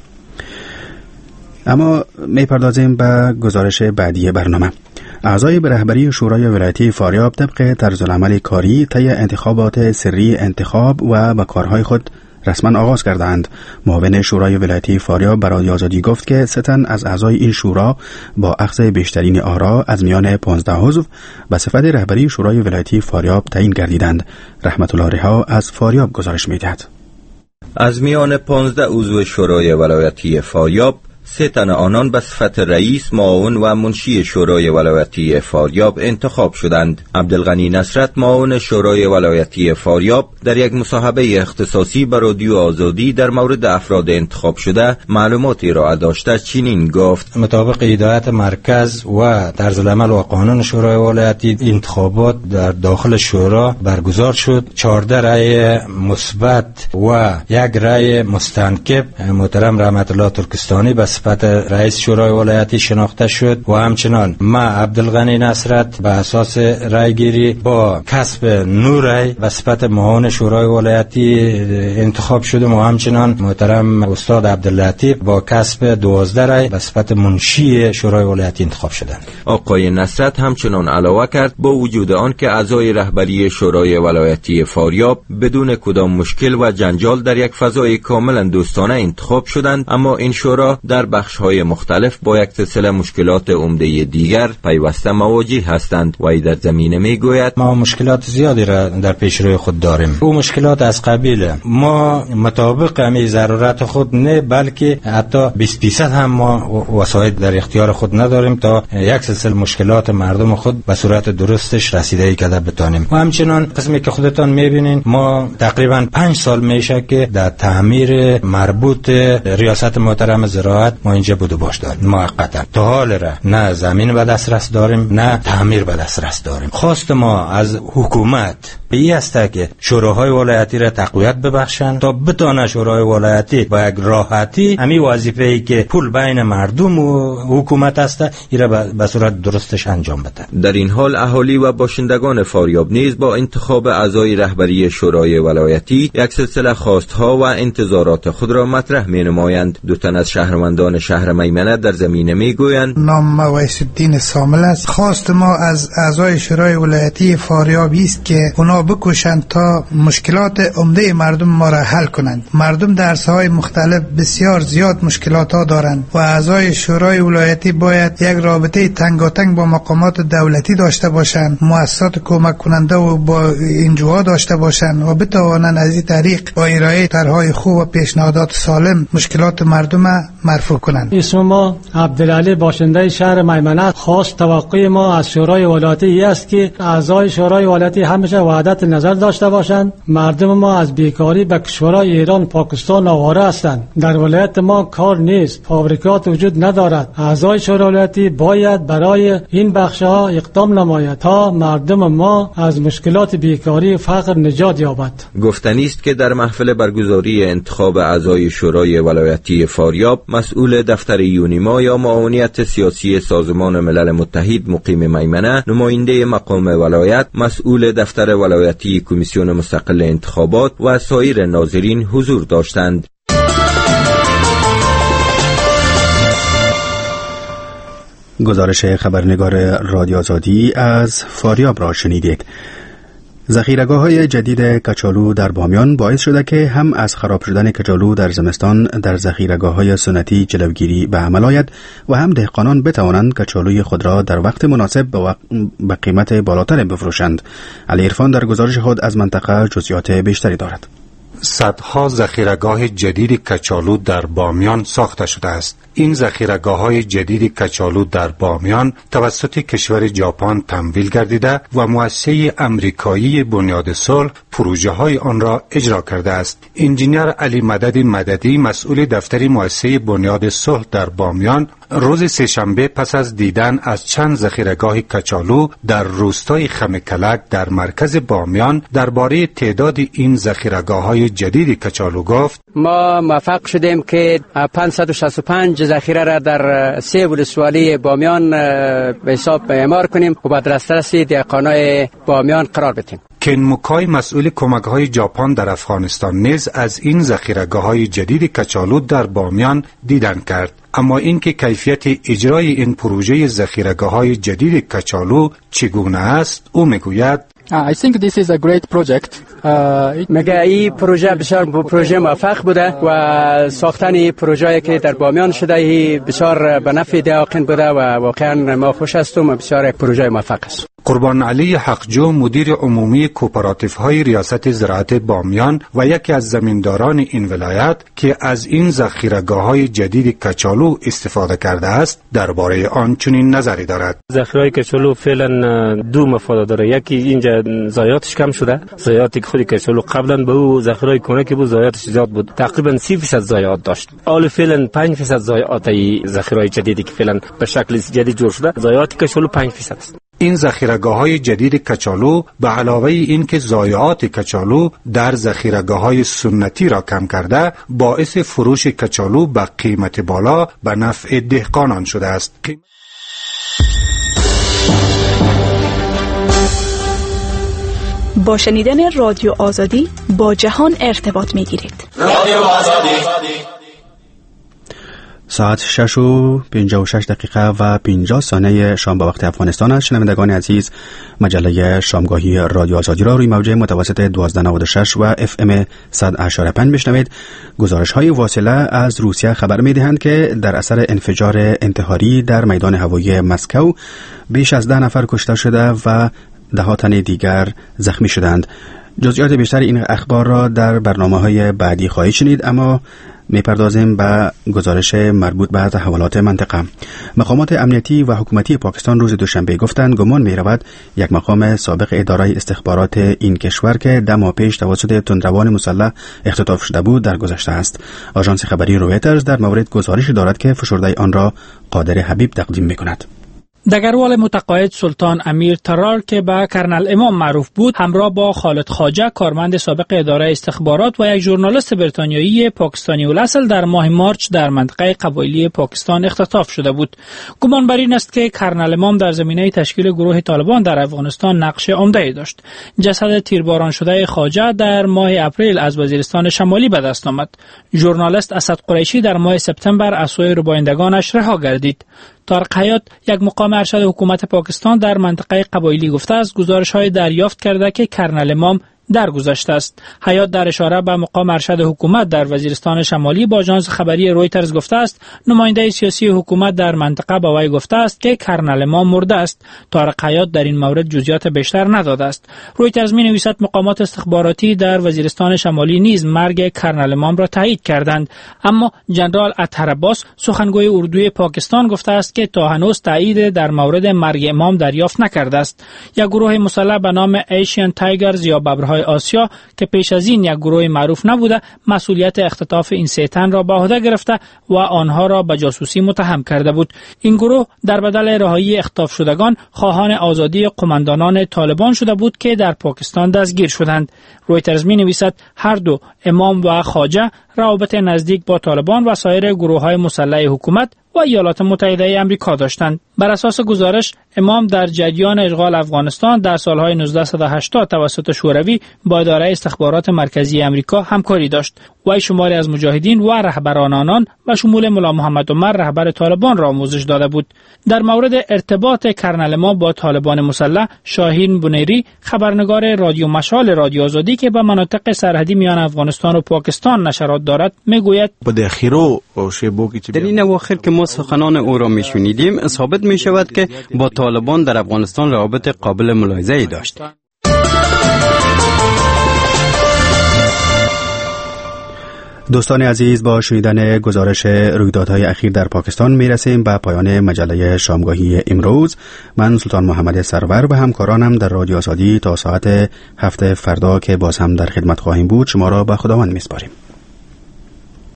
Speaker 2: اما میپردازیم به گزارش بعدی برنامه. اعضای به رهبری شورای ولایتی فاریاب طبق طرزالعمل کاری طی انتخابات سری انتخاب و به کارهای خود رسما آغاز کردند. معاون شورای ولایتی فاریاب برای آزادی گفت که سه تن از اعضای این شورا با اخذ بیشترین آرا از میان پانزده عضو به صفت رهبری شورای ولایتی فاریاب تعیین گردیدند. رحمت الله رها از فاریاب گزارش می‌دهد.
Speaker 4: از میان پانزده عضو شورای ولایتی فاریاب، سه تن آنان به صفت رئیس، معاون و منشی شورای ولایتی فاریاب انتخاب شدند. عبدالغنی نصرت، معاون شورای ولایتی فاریاب، در یک مصاحبه اختصاصی به رادیو آزادی در مورد افراد انتخاب شده معلوماتی را داشته چنین گفت:
Speaker 8: مطابق هدایت مرکز و طرزالعمل و قانون شورای ولایتی، انتخابات در داخل شورا برگزار شد. چهارده رأی مثبت و یک رأی مستنکب محترم رحمت الله ترکستانی به صفت رئیس شورای ولایتی شناخته شد و همچنان ما عبدالغنی نصرت به اساس رای گیری با کسب نور رای به صفت معاون شورای ولایتی انتخاب شدم و همچنان محترم استاد عبداللطیف با کسب دوازده رای به صفت منشی شورای ولایتی انتخاب شدند.
Speaker 4: آقای نصرت همچنان علاوه کرد با وجود آن که اعضای رهبری شورای ولایتی فاریاب بدون کدام مشکل و جنجال در یک فضای کاملا دوستانه انتخاب شدند، اما این شورا در بخش‌های مختلف با یک سلسله مشکلات عمده دیگر پیوسته مواجه هستند و در زمینه میگوید:
Speaker 8: ما مشکلات زیادی را در پیش روی خود داریم. او مشکلات از قبیل ما مطابق همین ضرورت خود نه، بلکه حتی بیست درصد هم ما وسایل در اختیار خود نداریم تا یک سلسله مشکلات مردم خود به صورت درستش رسیدگی کرده بتانیم. و همچنان قسمی که خودتان میبینین ما تقریبا پنج سال میشه که در تعمیر مربوط ریاست محترم زراعت ما اینجا بوده باش داریم موقتا. تا حال را نه زمین به دسترس داریم نه تعمیر به دسترس داریم. خواست ما از حکومت به این است که شوراهای ولایتی را تقویت ببخشند تا بتونه شورای ولایتی با یک راحتی همین وظیفه‌ای که پول بین مردم و حکومت است این را به صورت درستش انجام بده.
Speaker 4: در این حال اهالی و باشندگان فاریاب نیز با انتخاب اعضای رهبری شورای ولایتی یک سلسله خواستها و انتظارات خود را مطرح می‌نمایند. دو تن از شهروندان نامزدان شهر میمنه در زمینه میگویند:
Speaker 10: نام ویس الدین سامل است. خواست ما از اعضای شورای ولایتی فاریاب است که اونا بکوشند تا مشکلات عمده مردم ما را حل کنند. مردم در ساحات مختلف بسیار زیاد مشکلات ها دارند و اعضای شورای ولایتی باید یک رابطه تنگاتنگ با مقامات دولتی داشته باشند، مؤسسات کمک کننده و با انجوها داشته باشند و بتوانند از این طریق با ارائه طرحهای خوب و پیشنهادات سالم مشکلات مردم مرفوع کنند.
Speaker 11: اسم ما عبدالعلی باشنده شهر میمنه. خاص توقع ما از شورای ولایتی است که اعضای شورای ولایتی همیشه وحدت نظر داشته باشند. مردم ما از بیکاری به کشورهای ایران، پاکستان آواره هستند. در ولایت ما کار نیست، فابریکات وجود ندارد. اعضای شورای ولایتی باید برای این بخش‌ها اقدام نماید تا مردم ما از مشکلات بیکاری و فقر نجات یابد.
Speaker 4: گفتنی است که در محفل برگزاری انتخاب اعضای شورای ولایتی فاریاب، مسئول دفتر یونیما یا معاونیت سیاسی سازمان ملل متحد مقیم میمنه، نماینده مقام ولایت، مسئول دفتر ولایتی کمیسیون مستقل انتخابات و سایر ناظرین حضور داشتند.
Speaker 2: گزارش خبرنگار رادیو آزادی از فاریاب را شنیدید. ذخیره‌گاه‌های جدید کچالو در بامیان باعث شده که هم از خراب شدن کچالو در زمستان در ذخیره‌گاه‌های سنتی جلوگیری به عمل آید و هم دهقانان بتوانند کچالوی خود را در وقت مناسب به قیمت بالاتر بفروشند. علی عرفان در گزارش خود از منطقه جزئیات بیشتری دارد.
Speaker 12: صدها ذخیره‌گاه جدید کچالو در بامیان ساخته شده است. این ذخیره‌گاه‌های جدید کچالو در بامیان توسط کشور ژاپن تمویل گردیده و مؤسسه امریکایی بنیاد صلح پروژه‌های آن را اجرا کرده است. انجینیر علی مدد مددی، مسئول دفتر مؤسسه بنیاد صلح در بامیان، روز سه‌شنبه پس از دیدن از چند ذخیره‌گاه کچالو در روستای خمکلک در مرکز بامیان درباره تعداد این ذخیره‌گاه‌های جدید کچالو گفت:
Speaker 13: ما موفق شدیم که پانصد و شصت و پنج ذخیره را در سه ولسوالی بامیان به حساب اعمار کنیم و بعد دسترس دهقانای بامیان قرار بدیم.
Speaker 12: کن موکای، مسئول کمک‌های ژاپن در افغانستان، نیز از این ذخیره‌گاه‌های جدید کچالو در بامیان دیدن کرد. اما اینکه کیفیت اجرای این پروژه ذخیره‌گاه‌های جدید کچالو چگونه است، او میگوید:
Speaker 13: I think this is a great project. مگه این پروژه بسیار پروژه موفق بوده و ساختن پروژه‌ای که در بامیان شده ای بسیار به نفع دهقان بوده و واقعا ما خوش هستم و بسیار پروژه موفق است.
Speaker 12: قربان علی حقجو، مدیر عمومی کوپراتیوهای ریاست زراعت بامیان و یکی از زمینداران این ولایت که از این ذخیره‌گاه‌های جدید کچالو استفاده کرده است، درباره آن چنین نظری دارد:
Speaker 15: ذخیره کچالو فعلا دو مفاد داره. یکی اینجا ضایعاتش کم شده. ضایعاتی که خود کچالو قبلا به او ذخیره کنه که بود ضایعاتش زیاد بود، تقریبا سی درصد ضایعات داشت. حالا فعلا پنج درصد ضایعات این ذخیره جدیدی که فعلا به شکل جدید جور شده، ضایعات کچالو پنج درصد است.
Speaker 12: این ذخیره‌گاه‌های جدید کچالو به علاوه این که ضایعات کچالو در ذخیره‌گاه‌های سنتی را کم کرده، باعث فروش کچالو به قیمت بالا به نفع دهقانان شده است.
Speaker 26: با شنیدن رادیو آزادی با جهان ارتباط می‌گیرید.
Speaker 2: رادیو آزادی. ساعت شش و پنجاه و شش دقیقه و پنجاه ثانیه شام به وقت افغانستان است. شنوندگان عزیز، مجله شامگاهی رادیو آزادی را روی موج متوسط دوازده نود و شش و اف ام صد و پنج بشنوید. گزارش های واصله از روسیه خبر می دهند که در اثر انفجار انتحاری در میدان هوایی مسکو بیش از ده نفر کشته شده و ده ها تن دیگر زخمی شدند. جزئیات بیشتر این اخبار را در برنامه‌های بعدی خواهید شنید، اما می‌پردازیم به گزارش مربوط به تحولات منطقه. مقامات امنیتی و حکومتی پاکستان روز دوشنبه گفتند گمان می‌رود یک مقام سابق اداره استخبارات این کشور که ده ماه پیش توسط تندروان مسلح اختطاف شده بود درگذشته است. آژانس خبری رویترز در مورد گزارش دارد که فشرده آن را قادر حبیب تقدیم می‌کند.
Speaker 9: دگروال متقاعد سلطان امیر ترار که به کرنل امام معروف بود همراه با خالد خواجه کارمند سابق اداره استخبارات و یک ژورنالیست بریتانیایی پاکستانی الاصل در ماه مارچ در منطقه قبایلی پاکستان اختطاف شده بود. گمان بر این است که کرنل امام در زمینه تشکیل گروه طالبان در افغانستان نقش عمده‌ای داشت. جسد تیرباران شده خواجه در ماه اپریل از وزیرستان شمالی به دست آمد. ژورنالیست اسد قریشی در ماه سپتامبر از سوی ربایندگانش رها گردید. طارق حیات یک مقام ارشد حکومت پاکستان در منطقه قبایلی گفته است گزارش‌های دریافت کرده که کرنل امام درگذشته است. حیات در اشاره به مقام ارشد حکومت در وزیرستان شمالی با آژانس خبری رویترز گفته است نماینده سیاسی حکومت در منطقه به وی گفته است که کرنل امام مرده است. طارق حیات در این مورد جزئیات بیشتر نداده است. رویترز می نویسد مقامات استخباراتی در وزیرستان شمالی نیز مرگ کرنل امام را تایید کردند، اما جنرال اطهر عباس سخنگوی اردوی پاکستان گفته است که تا هنوز تایید در مورد مرگ امام دریافت نکرده است. یک گروه مسلح به نام ایشین تایگرز یا ببرهای آسیا که پیش از این یک گروه معروف نبوده مسئولیت اختطاف این سه تن را به عهده گرفته و آنها را به جاسوسی متهم کرده بود. این گروه در بدل رهایی اختطاف شدگان خواهان آزادی قماندانان طالبان شده بود که در پاکستان دستگیر شدند. رویترز می نویسد هر دو امام و خواجه روابط نزدیک با طالبان و سایر گروه‌های مسلح حکومت و ایالات متحده آمریکا داشتند. بر اساس گزارش امام در جریان اشغال افغانستان در سالهای نوزده هشتاد توسط شوروی با اداره استخبارات مرکزی آمریکا همکاری داشت. وی شماری از مجاهدین و رهبران آنان و شمول ملا محمد عمر رهبر طالبان را آموزش داده بود. در مورد ارتباط کرنل امام با طالبان مسلح، شاهین بنیری خبرنگار رادیو مشال رادیو آزادی که به مناطق سرحدی میان افغانستان و پاکستان نشرات دارد میگوید
Speaker 20: در این اواخر که ما سخنان او را میشنیدیم ثابت می شود که با طالبان در افغانستان روابط قابل ملاحظه ای داشت.
Speaker 2: دوستان عزیز، با شنیدن گزارش رویدادهای اخیر در پاکستان میرسیم به پایان مجله شامگاهی امروز. من سلطان محمد سرور و همکارانم در رادیو آزادی تا ساعت هفت فردا که باز هم در خدمت خواهیم بود شما را به خداوند میسپاریم.